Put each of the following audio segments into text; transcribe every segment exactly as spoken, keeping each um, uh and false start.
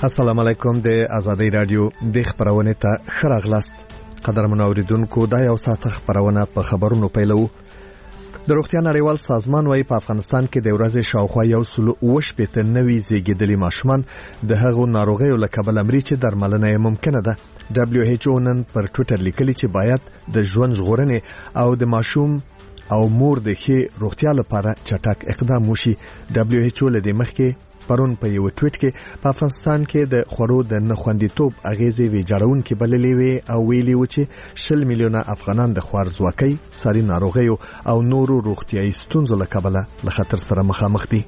السلام علیکم. د آزادۍ رادیو د خبرونه ته خراغلاست. قدرمن اوریدونکو دا یو ساعت خبرونه په خبرونو پیلو. د روغتیا نړیوال سازمان وايي په افغانستان کې د ورځې شاوخوا یو سل اووه شپېته نوي زیږیدلي ماشومان د هغو ناروغیو له کبله مري چې درملنه یې ممکنه ده. دبليو ایچ او نن پر ټوئیټر لیکلي چې باید د ژوند ژغورنې او د ماشوم او مور د ښې روغتیا لپاره چټک اقدام وشي. دبليو ایچ او لدې مخکې پرون په یو ټویټ کې په افغانستان کې د خورو د نخوندیتوب اغیزې ویجاړون کې بللې وي او ویلي و چې شل میلیونه افغانان د خوارځواکۍ، ساري ناروغیو او نورو روغتیايي ستونزو له کبله له خطر سره مخامخ دي.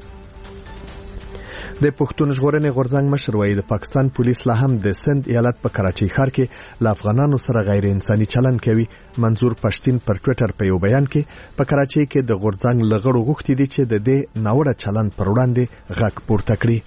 د پښتون ژغورنې غورځنګ مشر وایي د پاکستان پولیس لا هم د سند ایالت په کراچۍ ښار کې له افغانانو سره غیر انساني چلند کوي. منظور پښتين پر ټوئیټر په یو بیان کې په کراچۍ کې د غورځنګ لغړو غوښتي دي چې د دې ناوړه چلند پر وړاندې غږ پورته کړي.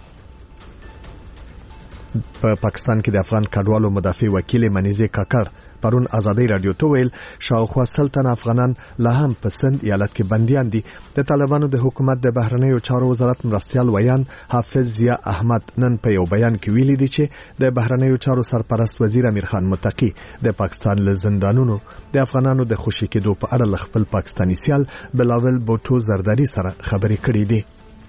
په پاکستان کې د افغان کډوالو مدافع وکیل منیزه کاکړ پرون آزادۍ رادیو ته ویل شاوخوا سلطنه افغانان لا هم په سند ایالت کې بنديان دي. د طالبانو د حکومت د بهرنیو چارو وزارت مرستيال ویان حافظ ضیا احمد نن په یو بیان کې ویلي دي چې د بهرنیو چارو سرپرست وزیر امیر خان متقی د پاکستان له زندانونو د افغانانو د خوشي کېدو په اړه خپل پاکستاني سیال بلاول بوټو زرداری سره خبرې کړې دي.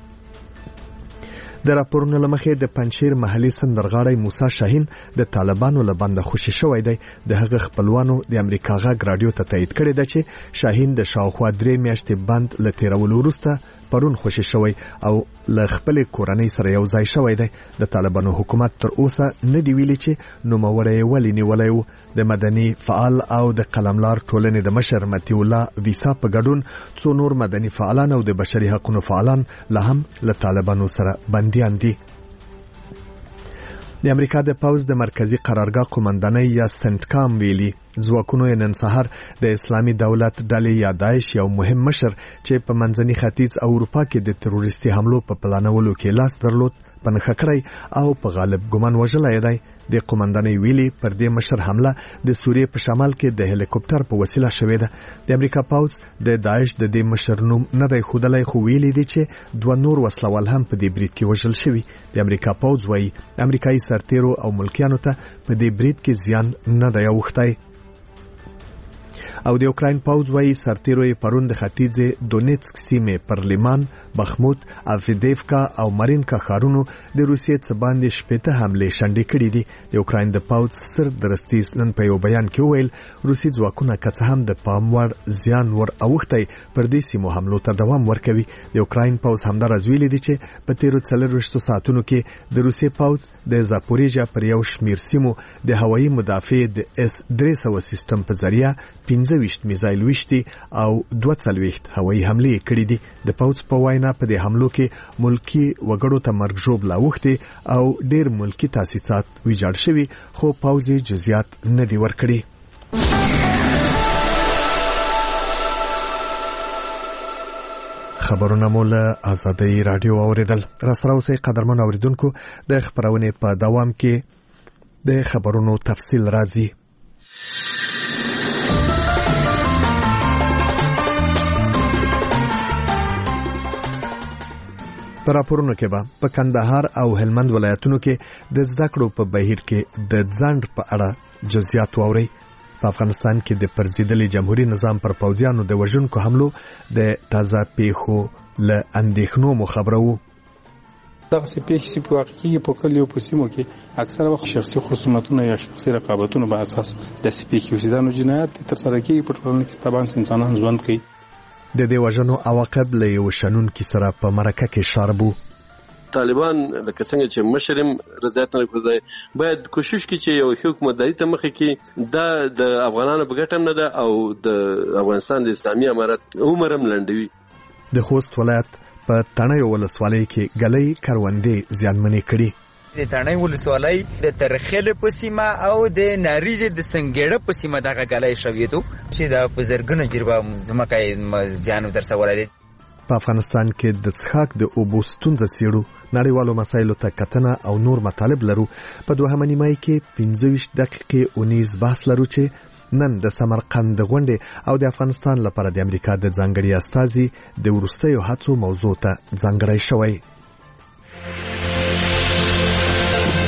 د راپورونو لمخې د پنځیر محلي سندرغاړی موسی شاهین د طالبانو له بنده خوشي شوی دی. د هغه خپلوانو د امریکا غږ رادیو ته تایید کړی دی چې شاهین د شاوخوا درې میاشتې بند له تیرولو وروسته پرون خوشي شوی او له خپل کورنۍ سره یو ځای شوی دی. د طالبانو حکومت تر اوسه نه دی ویلي چې نوموړی ولې نیولی و. د مدني فعال او د قلملار ټولنې د مشر متي الله ویسا په ګډون څو نور مدني فعالان او د بشري حقوقو فعالان لا هم له طالبانو سره بنديان دي. د امریکا د پوز د مرکزی قرارګاه قومندانۍ یا سنټکام ویلي ځواکونو نن سهار د اسلامي دولت ډلې یا داعش یو مهم مشر چې په منځني ختیځ او اروپا کې د تروریستي حملو په پلانولو کې لاس درلود پنځه کړی او په غالب ګمان وژلای دی. د قومندانۍ ویلي پر دې مشر حمله د سوریې په شمال کې د هلیکوپټر په وسیله شوې ده. د امریکا پوز د داعش د دې مشر نوم نه دی ښودلی خو ویلي دي چې دوه نور وسلوال هم په دې برید کې وژل شوي. د امریکا پوز وایي امریکایي سرتیرو او ملکیانو ته په دې برید کې زیان نه دی اوښتی. او د یوکراین پوز وایي سرتیرو یې پرون د ختیځ دونیتسک سیمې پر لیمان، بخموت، افیدیفکا او مارینکا ښارونو د روسیې څخه باندې شپېته حملې شنډې کړې دي. د یوکراین د پوز سر درستیز نن په یو بیان کې وویل روسي ځواکونه که څه هم د پام وړ زیان ور اوښتی پر دې سیمو حملو ته دوام ورکوي. د یوکراین پوز همداراز ویلي دي چې په تیرو څلرویشتو ساعتونو کې د روسي پوز د زاپوریژیا پر یو شمیر سیمو د هوایي مدافع د اس درې سوه سیستم په ذریعه پنځه ویشت میزایل وشتي او دوه څلوېښت هوایي حملې کړې دي. د پوز په وینا په دې حملو کې ملکی وګړو ته مرګ ژوبله اوښتې او ډېر ملکی تاسیسات ویجاړ شوي خو پوز یې جزئیات نه دي ورکړي. خبرونه مو له آزادۍ رادیو اوریدل. را سره اوسئ قدرمن اوریدونکو. د خبرونې په دوام کې د خبرونو تفصیل راځي. په راپورونو کې به په کندهار او هلمند ولایتونو کې د زده کړو په بهیر کې د ځنډ په اړه جزئیات واورئ. په افغانستان کې د پرځېدلي جمهوریت نظام پر پوځیانو د وژونکو حملو د تازه پیښو له اندېښنو مو خبرو. دغه پیښې چې په واقع کې په کلیو په سیمو کې اکثره وخت شخصي خصومتونه یا شخصي رقابتونو په اساس د سپیکي وسیدانو جنایت تر سره کېږي. په ټولنه کې طبعا انسانان ژوند کوي. د دې وژنو عواقب له یو شنونکي سره په مرکه کې شاربو. طالبان لکه څنګه چې مشرم رضایت نه کوي باید کوشش کوي چې یو حکومتداري ته مخه کې دا د افغانانو په ګټه نه ده او د افغانستان د اسلامي امارت عمرم لنډوي. د خوست ولایت په تڼیو ولسوالۍ کې ګلۍ کروندې زیانمنې کړي. د تڼیو ولسوالۍ د ترخیل په سیمه او د ناریزې د سنګېړه په سیمه دغه ګلۍ شویدو چې د بزرګونو جربه ځمکه زیان ورسولی دی. په افغانستان کې د څښاک د اوبو ستونزه څیړو، نړیوالو مسایلو ته کتنه او نور مطالب لرو. په دوهمه نیمایي کې پنځه ویشت دقیقې اونیز بحث لرو چې نن د سمرقند د غونډې او د افغانستان لپاره د امریکا د ځانګړي استازي د وروستیو هڅو موضوع ته ځانګړی شوی.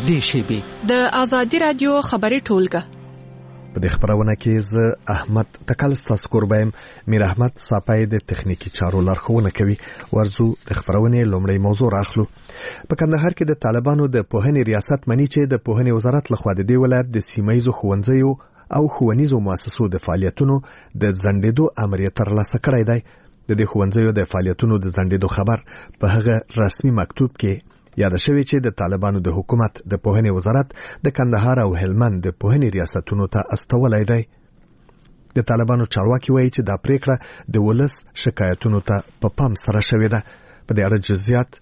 نږدې شیبې. د ازادي رادیو خبري ټولګه. په دې خبرونه کې زه احمد تکل ستاسو کوربایم. میر احمد صاپای د تخنیکی چارو لارښوونه کوي. ورزو د خبرونه لومړی موضوع راخلو. په کندهار کې د طالبانو د پوهنې ریاست منی چې د پوهنې وزارت لخوا د دې ولایت د سیمایي ښوونځیو او ښوونیزو مؤسسو د فعالیتونو د ځنډېدو امر ترلاسه کړی دی. د دې ښوونځیو د فعالیتونو د ځنډېدو خبر په هغه رسمي مکتوب کې یاد شوی چې د طالبانو د حکومت د پوهنې وزارت د کندهار او هلمند د پوهنې ریاستونو ته استولای دی. د طالبانو چارواکي وایي چې دا پریکړه د ولس شکایتونو ته په پام سره شوې ده. په دې اړه جزئیات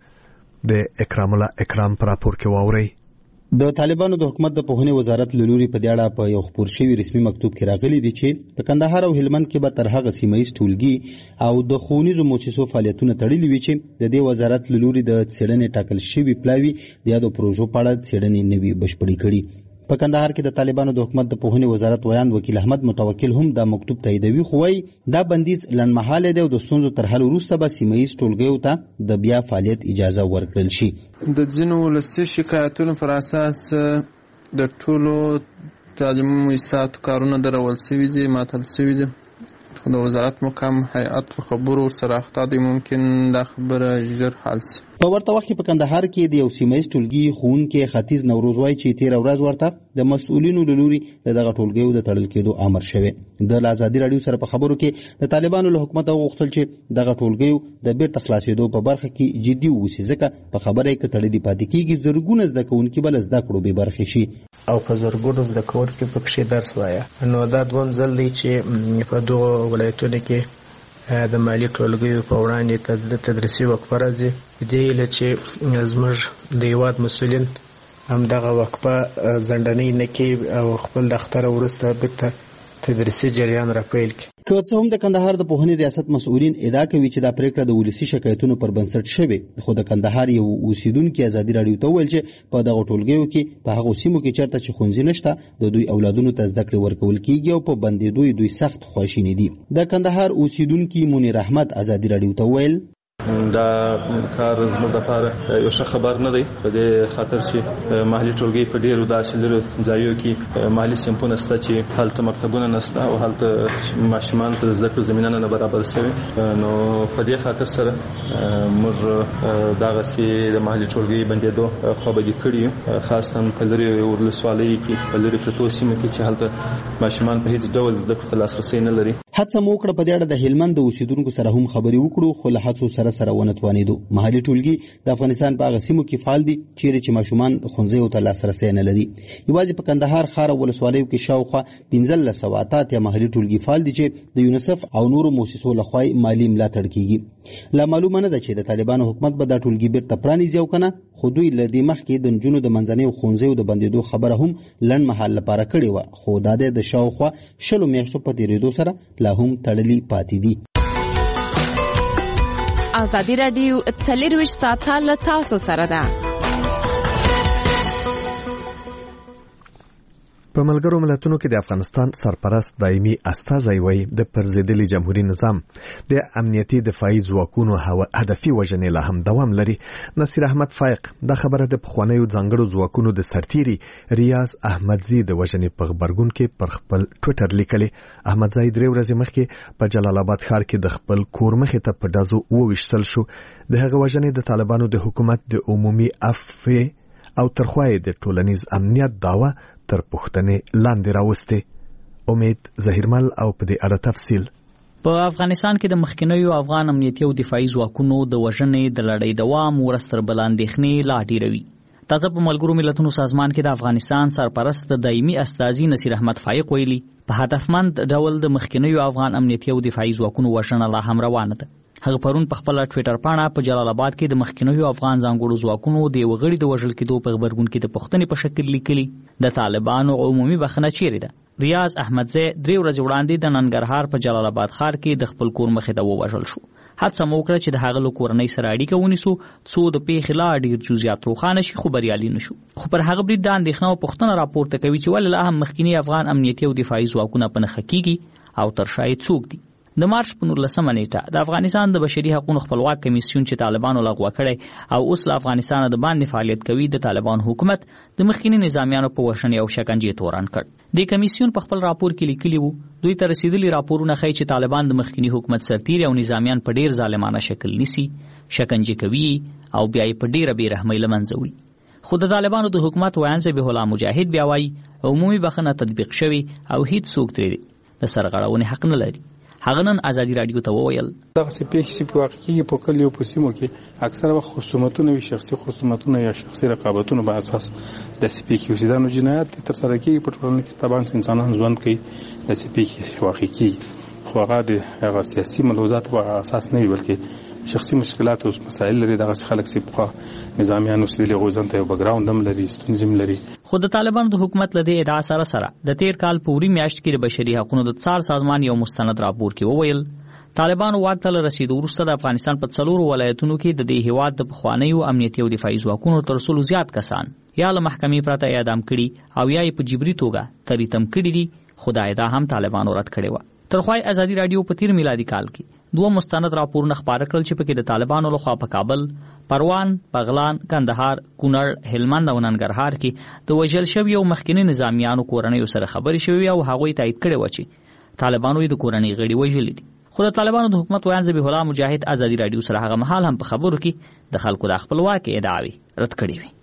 د اکرام الله اکرام پر راپور کې واوري. د طالبانو د حکومت د پوهنې وزارت لوري په دې اړه په یو خبر شوی رسمي مکتوب کې راغلي دي چې په کندهار او هلمند کې به تر هغه سیمایي ټولګي او د ښوونیزو مؤسسو فعالیتونه تړلي وي چې د دې وزارت لوري د څېړنې ټاکل شوی پلاوی د یادو پروژو په اړه څېړنې نوي بشپړې کړي. په کندهار کې د طالبانو د حکومت د پوهنې وزارت ویان وکیل احمد متوکل هم دا مکتوب تاییدوي، خو وايي دا بندیز لنډمهاله دی او د ستونزو تر حل وروسته به سیمایي ټولګیو ته د بیا فعالیت اجازه ورکړل شي. د ځینو ولسي شکایتونو پر اساس د ټولو تعلیمي مؤسساتو کارونه درول شوي دي، معطل شوي دي. خو د وزارت مقام هیئت په خبرو سره اخته دي، ممکن دا خبره ژر حل شي. په ورته وخت کې په کندهار کې د یو سیمایي ټولګي ښوونکی ختیځ نوروز وایي چې تیر ورځ ورته د مسؤلینو لوري دغه ټولګیو د تړل کېدو امر شوی. د ازادي رادیو سره په خبرو کې د طالبانو له حکومت غوښتل چې دغه ټولګیو د بیرته خلاصېدو په برخه کې جدي ووسی، ځکه په خبره کې تړلې پاتې کېږي زرګونه زده کوونکي بل زده کړو به برخه شي او په زرګونو زده کوونکي په کې درس وایي. نو دا دوم ځل دی چې په دوه ولایتونو کې د مالی ټولګیو په وړاندې تدریسي وقفه راځي. په دې هیله چې زموږ د هیواد مسؤلین همدغه وقفه ځنډنۍ نه کړي او خپل د اختر وروسته بیرته تدریسي جریان راپیل کړي. که څه هم د کندهار د پوهنې ریاست مسؤلین ادعا کوي چې دا پریکړه د ولسي شکایتونو پر بنسټ شوې، خو د کندهار یو اوسیدونکو ازادي رادیو ته وویل چې په دغه ټولګیو کې په هغو سیمو کې چېرته چې ښوونځي نشته د دوی اولادونو ته زده کړې ورکول کېږي او په بندېدو دوی سخت خواشیني دي. د کندهار اوسیدونکي منیر احمد ازادي رادیو ته وویل دا کار زموږ لپاره یو ښه خبر نه دی، په دې خاطر چې محلي ټولګي په ډېرو داسې لرو ځایو کې محلي صنفونه شته چې هلته مکتبونه نشته او هلته ماشومان ته د زده کړو زمینه نه برابر شوې. نو په دې خاطر سره موږ دغسې د محلي ټولګي بندېدو خوابدي کړي، خاصتاً په لرې ولسوالیو کې په لرې پرتو سیمو کې چې هلته ماشومان په هیڅ ډول زده کړو ته لاسرسی نه لري. هڅه مو وکړه په دې اړه د هلمند د اوسیدونکو سره هم خبرې وکړو، خو له هڅو سره سره ونه توانېدو. محلي ټولګي د افغانستان په هغه سیمو کې فعال دي چیرې چې ماشومان ښوونځیو ته لاسرسی نه لري. یوازې په کندهار ښار او ولسوالیو کې شاوخوا پنځلس سوه اتیا محلي ټولګي فعال دي چې د یونیسف او نورو مؤسسو لخوا مالي ملاتړ کېږي. لا معلومه نه ده چې د طالبانو حکومت به دا ټولګي بیرته پرانیزي او که نه، خو دوی له دې مخکې د نجونو د منځنیو ښوونځیو د بندېدو خبره هم لنډ مهال لپاره کړې وه، خو دا د شاوخوا شلو میاشتو په تېرېدو سره لا هم تړلي پاتې دي. ازادي رادیو څلرویشت ساعته له تاسو سره ده. په ملګرو ملتونو کې د افغانستان سرپرست دایمي استازی وایي د پرځېدلي جمهوریت نظام د امنیتي دفاعي ځواکونو هدفي وژنې لا هم دوام لري. نصیر احمد فایق دا خبره د پخوانیو ځانګړو ځواکونو د سرتیري ریاض احمدزي د وژنې په خبرګون کې پر خپل ټویټر لیکلي. احمدزي درې ورځې مخکې په جلال آباد ښار کې د خپل کور مخې ته په ډزو وویشتل شو. د هغه وژنې د طالبانو د حکومت د عمومي عفو او ترخوای د ټولنیز امنیت داوا تر پوښتنې لاندې راوستي. امید ظهیرمل او په دې اړه تفصیل. په افغانستان کې د مخکینیو افغان امنیتي او دفاعي ځواکونو د وژنې د لړۍ دوام ورستر بلاندېخنې لا ډیروي. تازه په ملګرو ملتونو سازمان کې د افغانستان سرپرست دایمي استازي نصیر احمد فایق ویلي په هدفمند ډول د مخکینیو افغان امنیتي او دفاعي ځواکونو وژنه لا هم روانه ده. هغه پرون په خپل ټویټر پاڼه په جلال آباد کې د مخکینیو افغان ځانګړو ځواکونو د وګړي د وژل کېدو په خبرګون کې د پښتنې په شکل لیکلي د طالبانو عمومي بخښنه چیرې ده. ریاض احمدزي درې ورځې وړاندې د ننګرهار په جلال آباد ښار کې د خپل کور مخې ته ووژل شو. هڅه مو وکړه چې د هغه له کورنۍ سره اړیکه ونیسو څو د پیښې لا ډېر جزئیات روښانه شي، خو بریالي نه شو. خو پر هغه برید د اندېښنه او پوښتنه راپورته کوي چې ولې لا هم مخکینی افغان امنیتي او دفاعي ځواکونه په نښه کېږي او تر شا یې څوک دي. د مارچ په نولسمه نیټه د افغانستان د بشري حقوقو خپلواک کمیسیون چې طالبانو لغوه کړی او اوس له افغانستان د باندې فعالیت کوي د طالبان حکومت د مخکینی نظامیانو په وژنې او شکنجې تورن کړ. د کمیسیون په خپل راپور کې لیکلی وو دوی ته رسیدلي راپورونه ښیي چې طالبان د مخکینی حکومت سرتیري او نظامیان په ډیر ظالمانه شکل نیسي، شکنجې کوي او بیا یې په ډیره بې رحمۍ له منځه وړي. خو د طالبانو د حکومت ویان ذبیح الله مجاهد بیا وایي عمومي بخښنه تطبیق شوې او هیڅ څوک ترې د سرغړونې حق نه لري. هغه نن ازادي رادیو ته وویل دغه سپېښې چې په واقع کې په کلیو په سیمو کې اکثره وخت خصومتونه وي، شخصي خصومتونه یا شخصي رقابتونه په اساس د سپېښې اوسېدانو جنایت تر سره کېږي په ټولنه کې. طبعا انسانان ژوند کوي د سپېښې واقع کېږي، خو هغه د هغه سیاسي ملحوظات په اساس نه وي بلکې شخصي مشکلات او مسایل لري. دغه خلک چې په نظامیان اوسېدلي غوځن ته یو بیکګراوند هم لري، ستونزې هم لري. خو د طالبانو د حکومت له دې ادعا سره سره د تیر کال په وری میاشت کې د بشري حقوقو د څار سازمان یو مستند راپور کې وویل طالبانو واک ته رسیدو وروسته د افغانستان په څلورو ولایتونو کې د دې هیواد د پخوانیو امنیتي او دفاعي ځواکونو تر څلو زیات کسان یا له محکمې پرته اعدام کړي او یا یې په جبري توګه تریتم کړي دي. خو دا ادعا هم طالبانو رد کړې وه. ترخوای ازادي رادیو په تیر میلادي کال کې دوه مستند راپورونه خپاره کړل چې پکې د طالبانو لخوا په کابل، پروان، بغلان، کندهار، کونړ، هلمند او ننګرهار کې د وژل شویو مخکینی نظامیانو کورنیو سره خبرې شوې او هغوی تایید کړي و چې طالبانو یې د کورنۍ غړي وژلي دي. خو د طالبانو د حکومت ویان ذبیح الله مجاهد ازادي رادیو سره هغه مهال هم په خبرو کې د خلکو د خپلواکۍ ادعاوې رد کړې وي.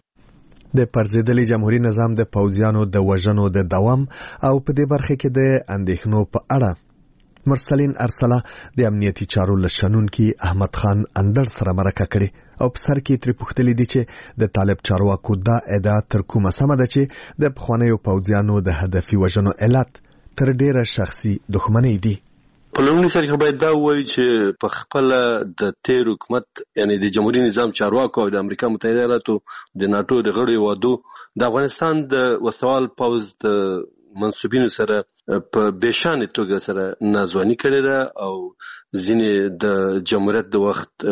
د پرځېدلي جمهوریت نظام د پوځیانو د وژنو د دوام او په دې برخه کې د اندېښنو په اړه مرسلین ارسله د امنیتي چارو لشنونکي احمد خان اندر سره مرکه کړې او په سر کې ترې پوښتلي دي چې د طالب چارواکو دا ادعا تر کومه سمه ده چې د پخوانیو پوځیانو د هدفي وژنو علت تر ډیره شخصي دښمنۍ دي. په لومړي سر کې باید دا ووایي چې په خپل د تیر حکومت یعنی د جمهوریت نظام چارواکو او د امریکا متحده ایالاتو د ناتو د غړو وادو د افغانستان د وسوال پوځ د منسوبینو سره په بشانه توګه سره نازوانی کړی ده او ځینې د جمهوریت د وخت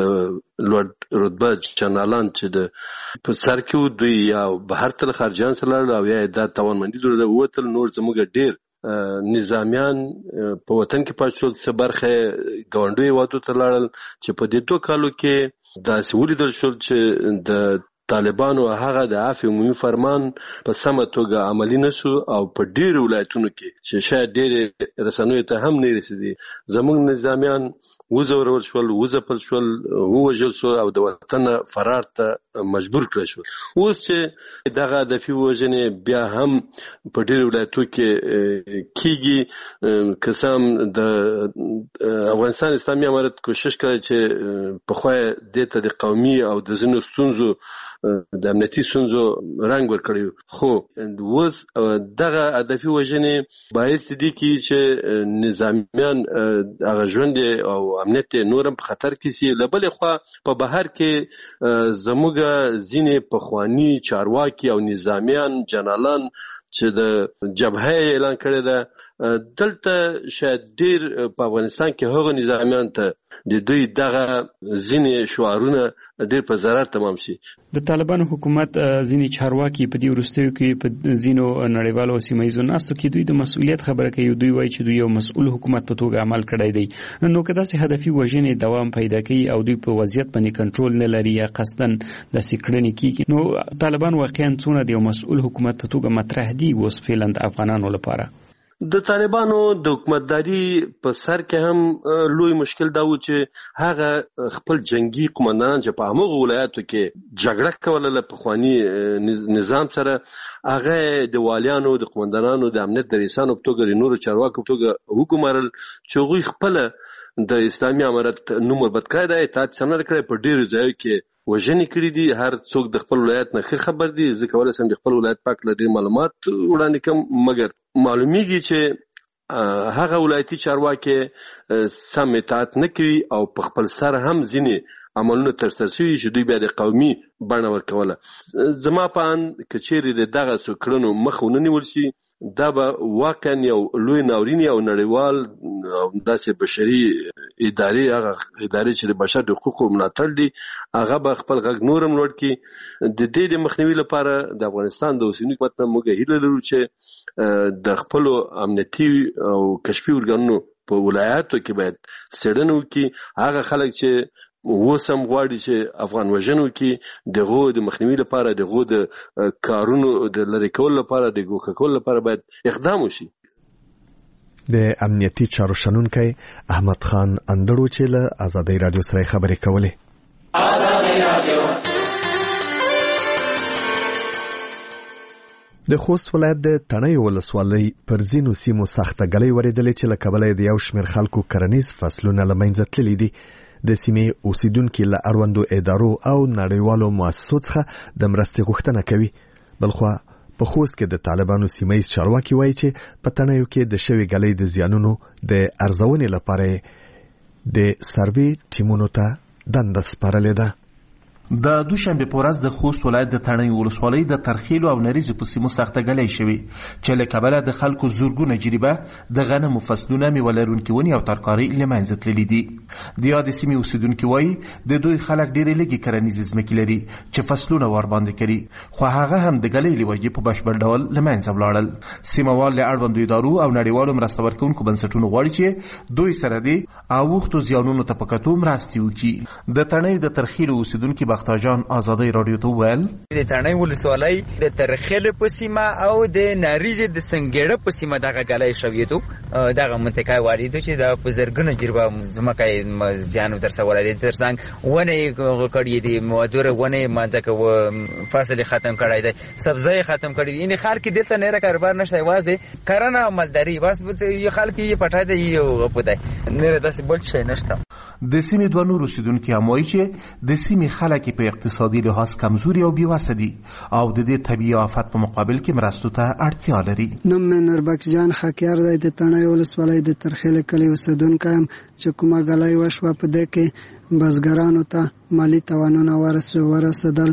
لوړ رتبه جنرالان چې د په سر کې دوی یا بهر تل خارجان سره او یا د توانمندي درلوده وتل نور زموږ ډیر نظامیان په وطن کې پاتې شول، څه برخه ګاونډي وادو ته لاړل چې په دې دوه کالو کې دا سولې در شول چې د طالبانو هغه د عفو عمومي فرمان په سمه توګه عملی نشو او په ډیرو ولایتونو کې چې شاید ډېر رسنیو ته هم نه رسیدي زموږ نظامیان وزورول شول، وزپل شول، ووژل شول او د وطن فرار ته مجبور کړل شول. اوس چې دغه د فی وژنې بیا هم په ډیرو ولایتونو کې کیږي، قسم د افغانستان اسلامي امارت کوشش کوي چې په خو د ته د قومي او د ځینو ستونزو د امنیتي ستونزو رنګ ورکړي، خو اوس دغه هدفي وژنې باعث دي چې نظامیان هغه ژوند او امنیت نورم په خطر کې سي. لبلې خو په بهر کې زموږ ځینې پخوانی چارواکي او نظامیان جنرالان چې د جبهه اعلان کړی ده دلته شاید ډیر په افغانستان کې هغه نظامیان ته د دوی دغه ځینې شعارونه ډیر په ضرر تمام شي. د طالبانو حکومت ځینې چارواکي په دې وروستیو کې په ځینو نړیوالو او سیمه ییزو ناستو کې دوی د مسؤلیت خبره کوي. دوی وایي چې دوی یو مسؤل حکومت په توګه عمل کړی دی، نو که داسې هدفي وژنې دوام پیدا کوي او دوی په وضعیت باندې کنټرول نه لري یا قصدن داسې کړنې کیږي، نو طالبان واقعا څونه د یو مسؤل حکومت په توګه مطرح دي اوس فعلا د افغانانو لپاره؟ د طالبانو د حکومتداري په سر کې هم لوی مشکل دا و چې هغه خپل جنگي قومندانان چې په هغو ولایاتو کې جګړه کوله له پخواني نظام سره، هغه د والیانو د قومندانانو د امنیت د رئیسانو په توګه د نورو چارواکو په توګه وګمارل چې هغوی خپل د اسلامي امارت نوم وربد کړی دی، اطاعت سم نه کړی، په ډیرو ځایو کې وژنې کړي دي. هر څوک د خپل ولایت نه ښه خبر دي، زه کولی شم د خپل ولایت په هکله ډېر معلومات وړاندې کړم، مګر معلومیږي چې هغه ولایتي چارواکي سم اطاعت نه کوي او په خپل سر هم ځینې عملونه ترسره شوي چې دوی بیا د قومي بڼه ورکوله. زما په اند که چیرې د دغه څو کړنو مخ ونه نیول شي دا به واقعا یو لوی ناورین او نړیوال او داسې بشري ادارې هغه ادارې چې د بشر د حقوقو ملاتړ دي هغه به خپل غږ نورم لوړ کړي. د دې د مخنیوي لپاره د افغانستان د اوسني حکومت نه موږ هیله لرو چې د خپلو امنیتي او کشفي ارګانونو په ولایاتو کې باید څېړنه وکړي، هغه خلک چې وسم غواړي چې افغان وژنو کې دغه د مخنیوي لپاره، دغه د کارونو د لری کول لپاره، د ګوښه کول لپاره باید اقدام وشي. د امنیتي چارو شنونکی احمد خان اندړو چې له آزادۍ رادیو سره خبرې کولې. آزادۍ رادیو د خوست ولایت د تڼیو ولسوالۍ پر ځینو سیمو سخته ګلۍ ورېدلې چې له کبله د یو شمېر خلکو کرنیز فصلونه له منځه تللي دي. د سیمې اوسیدونکي له اړوندو ادارو او نړیوالو مؤسسو څخه د مرستې غوښتنه کوي. بلخوا په خوست کې د طالبانو سیمه‌ییز چارواکي وایي چې په تڼیو کې د شوې ګلۍ د زیانونو د ارزونې لپاره د سروې ټیمونو ته دنده سپارلې ده. د دوشنبه په ورځ د خوست ولایت د تڼیو ولسوالۍ د ترخیلو او نریزو په سیمو سخته ګلۍ شوې چې له کبله د خلکو زورګونه جریبه د غنمو فصلونه، میوه لرونکي ونې او ترکاري له منځه تللي دي. د یادې سیمې اوسیدونکي وایي د دوی خلک ډېرې لږې کرنیزې ځمکې لري چې فصلونه ورباندې کوي، خو هغه هم د ګلۍ له وجې په بشپړ ډول له منځه ولاړل. سیمهوال له اړوندو ادارو او نړیوالو مرسته ورکوونکو بنسټونو غواړي چې دوی سره د اوښتو زیانونو ته په کتو مرستې وکړي. د تڼیو د ترخیلو اوسیدونکي بختیار جان آزادۍ رادیو ته وویل د تڼیو ولسوالۍ د ترخیل په سیمه او د ناریزې د سنګېړه په سیمه دغه ګلۍ شوې دغه منطقه واردو چې د په زرګونه جریبه ځمکه زیان ورسولی دی. تر څنګ ونې کړي دي، مودره ونې منځکه فصل ختم کړی دی، سبزی ختم کړي دي. یعنې خلک دلته نېره کاروبار نشته، یوازې کرنه او مالداري بس. یو خلک یې پټی دی، یو غپو دی، نېره داسې بل شی نشته. د سیمې دوه نور اوسیدونکي هم وایي چې د سیمې خلک په اقتصادي لحاظ کمزوري او بېوسه دي او د دې طبیعي آفت په مقابل کې مرستو ته اړتیا لري. نوم مې نوربخش جان خاکیار دی، د تڼیو ولسوالۍ د ترخیل کلي اوسیدونکی یم. چې کومه ګلۍ وشوه په دې کې بزګرانو ته مالي تاوانونه ورسېدل.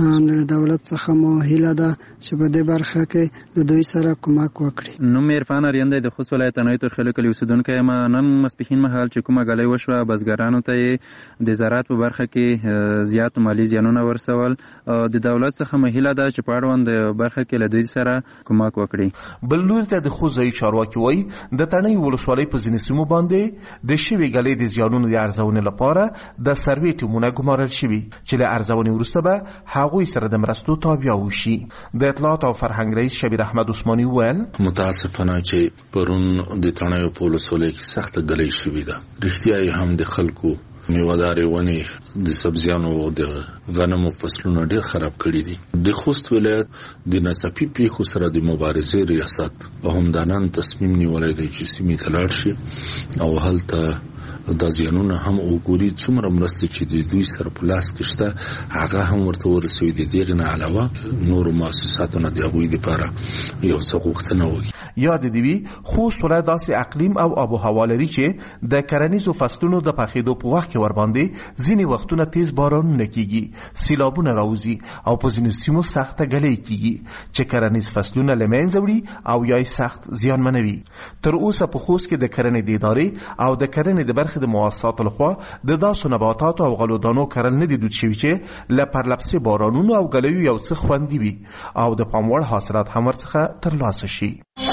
د دولت څخه مو هیله ده چې په دې برخه کې د دوی سره کومک وکړي. نوم مې عرفان اریان دی، د خوست ولایت تڼیو ترخیلو کلي اوسیدونکی یم. نن ماسپښین مهال چې کومه ګلۍ وشوه بزګرانو ته یې د زراعت په برخه کې زیات مالي زیانونه ورسول. د دولت څخه مو هیله ده چې په اړوند برخه کې له دوی سره کومک وکړي. بل لوري ته د خوست ځایي چارواکي وایي د تڼیو ولسوالۍ په ځینې سیمو باندې د شوې ګلۍ د زیانونو د ارزونې لپاره د سروې ټیمونه ګمارل شوي چې له ارزونې وروسته به هغوی سره د مرستو تابع وشي. د اطلاعات او فرهنګ رئیس شبیر احمد عثماني وویل متاسفانه چې پرون د تڼیو په ولسوالۍ کې سخته ګلۍ شوې ده. رښتیا هم د خلکو میوهدارې ونې د سبزیانو او د غنمو فصلونه ډېر خراب کړي دي. د خوست ولایت د ناڅاپي پیښو سره د مبارزې ریاست په همدانان تصمیم نیولی دی چې سیمې ته لاړ شي او هلته دا زیانونه هم وګوري، څومره مرسته چې د دوی سره په لاس کې شته هغه هم ورته ورسوي. د دې نه علاوه نورو مؤسساتو نه د هغوی دپاره یو څه غوښتنه وکړي. یاد دې وي خوست ولایت داسې اقلیم او آب و هوا لري چې د کرنیزو فصلونو د پخېدو په وخت کې ورباندې ځینې وختونه تیز بارانونه کېږي، سیلابونه راوځي او په ځینو سیمو سخته ګلۍ کېږي چې کرنیز فصلونه له منځه وړي او یا یې سخت زیانمنوي. تر اوسه په خوست کې د کرنې د ادارې او د کرنې د برخې د مؤسساتو لخوا د داسو نباتاتو او غلو دانو کرل نه دي دود شوي چې له پرلپسې بارانونو او ګلیو یو څه خوندي وي او د پام وړ حاصلات هم ورڅخه ترلاسه شي.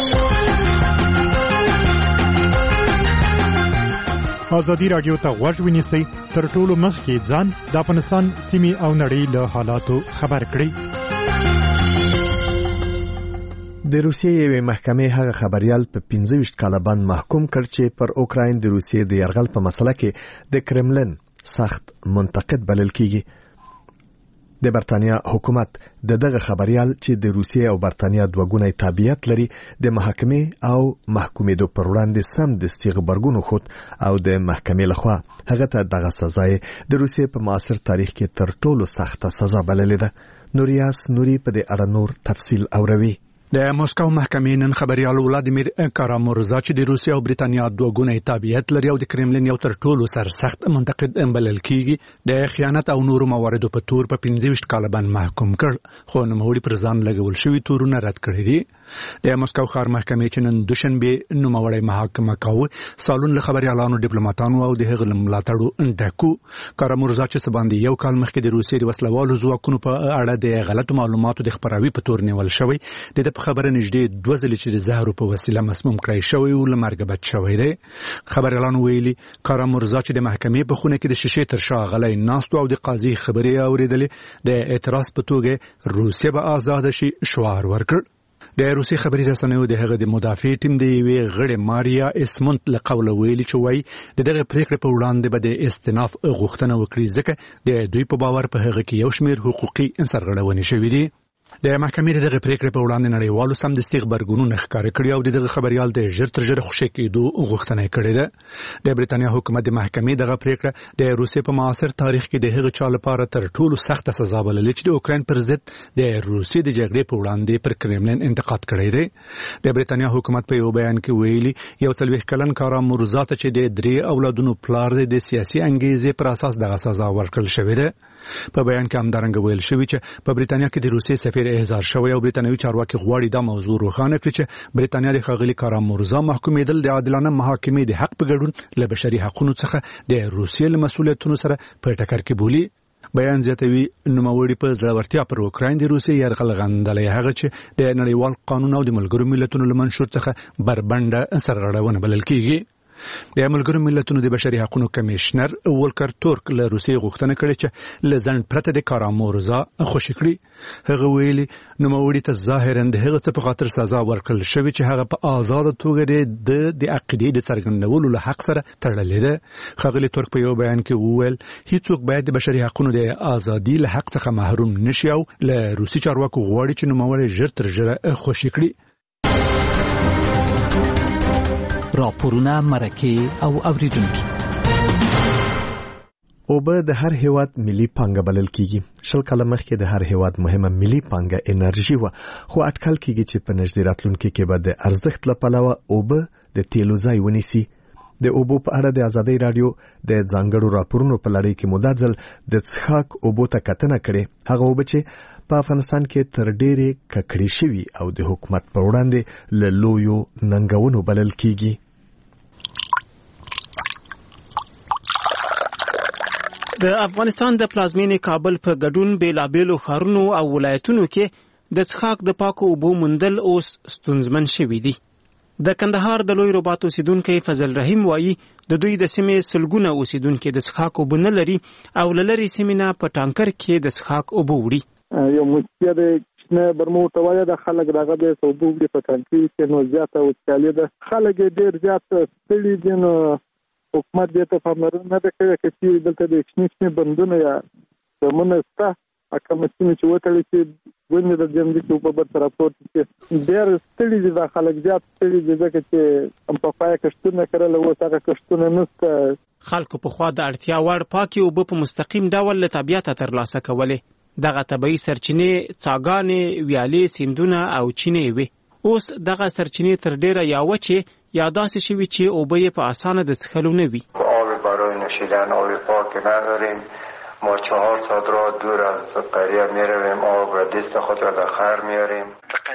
ازادي راډیو ته غوږ ونیسئ، تر ټولو مخکې ځان د افغانستان سیمې او نړۍ له حالاتو خبر کړئ. د روسیې یوې محکمې هغه خبریال په پنځه ویشت کاله باندې محکوم کړ چې پر اوکراین د روسیې د یرغل په مسله کې د کرملن سخت منتقد بلل کیږي. د برتانیا حکومت د دغه خبریال چې د روسیې او برتانیا دوه ګونی تابعیت لري د محاکمې او محکومېدو پر وړاندې سم دستي غبرګون وښود او د محکمې لخوا هغه ته دغه سزا د روسیې په معاصر تاریخ کې تر ټولو سخته سزا بللې ده. نوریاس نوري په دې اړه نور تفصیل اوروي. د مسکو محکمې نن خبريال ولادیمیر کارامورزا چې د روسیا او برتانیا دوه ګونی تابعیت لري او د کرملین یو تر ټولو سر سخت منتقد بلل کیږي د خیانت او نورو مواردو په تور په پنځه ویشت کاله باندې محکوم کړ، خو نوموړي پر ځان لګول شوی تورونه رد کړی دي. د مسکو ښار محکمې چې نن دوشنبه نوموړی محاکمه کاوه سالون له خبريالانو ډیپلوماټانو او د هغه ملاتړو ډکو کارامورزا چې سباندې یو کال مخکې د روسیې د وسلوالو ځواکونو په اړه د غلطو معلوماتو د خبراوي په تور نیول شوی د په خبره نږدې دوه ځلې چې د زهرو په وسیله مسموم کړی شوی او لمرګ بد شوی دی خبريالانو ویلي کارامورزا چې د محکمې په خونه کې د شیشې تر شا غلی ناست او د قاضي خبرې اوریدلې د اعتراض په توګه روسیه به آزاد شي شعار ورکړ د روسي خبري رسنیو د هغه د مدافع ټیم د یوې غړې ماریا اسمونت له قوله ویلي چې وایي د دغه پریکړې په وړاندې به د استئناف غوښتنه وکړي ځکه د دوی په باور په هغه کې یو شمېر حقوقي سرغړونې شوې دي د محکمې دغه پریکړې په وړاندې نړیوالو سمدستي خبرګونونه ښکاره کړي او دغه خبريال د ژر تر ژره خوشي کېدو غوښتنه کړې ده د بریتانیا حکومت د محکمې دغه پریکړه د روسیې په معاصر تاریخ کې د هغه چا لپاره تر ټولو سخته سزا بللې چې د اوکراین پر ضد د روسیې د جګړې په وړاندې پر کرملین انتقاد کړی دی د بریتانیا حکومت په یو بیان کې ویلي یو څلوېښت کلن کارامورزا ته چې د درې اولادونو پلار دی د سیاسي انګیزې پر اساس دغه سزا ورکړل شوې ده په بیان کې همدارنګه ویل شوی چې په بریتانیا کې د روسیې سفیر احضار شوی او بریتانوي چارواکي غواړي دا موضوع روښانه کړي چې بریتانیا د ښاغلي کارامورزا محکومېدل د عادلانه محاکمې د حق په ګډون له بشري حقوقو څخه د روسیې له مسؤلیتونو سره په ټکر کې بولي بیان زیاتوي نوموړي په زړورتیا پر اوکراین د روسیې یرغل غندلې هغه چې د نړیوال قانون او د ملګرو ملتونو له منشور څخه بربنډه سرغړونه بلل کیږي د ملګرو ملتونو د بشري حقوقو کمشنر ولکر تورک له روسیې غوښتنه کړې چې لزند پرته د کارامورزا خوشی کړي هغه ویلي نوموړي ته ظاهرا د هغه څه په خاطر سزا ورکړل شوی چې هغه په آزاد توګه د د عقیدې د څرګندولو له حق سره تړلې ده ښاغلي تورک په یو بیان کې وویل هیڅوک باید د بشري حقوقو د ازادي له حق څخه محروم نشي او له روسي چارواکو غواړي چې نوموړي ژر تر ژره خوشی کړي راپورونه مرکه او اوریدونکي اوبه د هر هیواد ملي پانګه بلل کیږي شل کاله مخکې د هر هیواد مهمه ملي پانګه انرژي و خو اټکل کیږي چې په نږدې راتلونکي کې به د ارزښت لپاره اوبه د تیلو ځای ونیسي د اوبو په اړه د ازادۍ رادیو د ځانګړو راپورونو په لړۍ کې مدځل د څښاک اوبو ته کتنه کړې هغه اوبه چې په افغانستان کې تر ډېرې ککړې شوي او د حکومت پر وړاندې له لویو ننګونو بلل کیږي د افغانستان د پلازمینې کابل په ګډون بیلابېلو ښارونو او ولایتونو کې د څښاک د پاکو اوبو موندل اوس ستونزمن شوي دي د کندهار د لوی رباط اوسیدونکي فضل رحیم وایي د دوی د سیمې سلګونه اوسیدونکي د څښاک اوبه نه لري او له لرې سیمې نه په ټانکر کې د څښاک اوبه وړي یو مشکل دی نه برمو توایه د خلک دغه د اوبو په ټانکي کې نو زیاته وسیله ده خلک ډیر زیات ستړي دي نو حکومت دې ته پاملرنه نه کوي چې دلته د اکشنیشن بندونه یا زمونسته اکه مسینه چې وټل چې ونه د جمع دي په بر راپورټ کې ډیر ستړي دي د خلک زیات ستړي دي ځکه چې ام په پای کې شتونه کړل او هغه کښتونه نسته خلکو په خوا د اړتیا وړ پاکي اوبه په مستقیم ډول له طبيعت ترلاسه کولې دغه طبيعي سرچینې څاګانې ویالې سیندونه او چینې وي اوس دغه سرچینې تر ډیره یا وچه یا داسې شوي چې اوبه یې په اسانه د څښلو نه وي آب برای نوشیدن آب پاک نداریم ما چهار ساعت را دور از قریه میرویم آب را دست خود را د خیر میاریم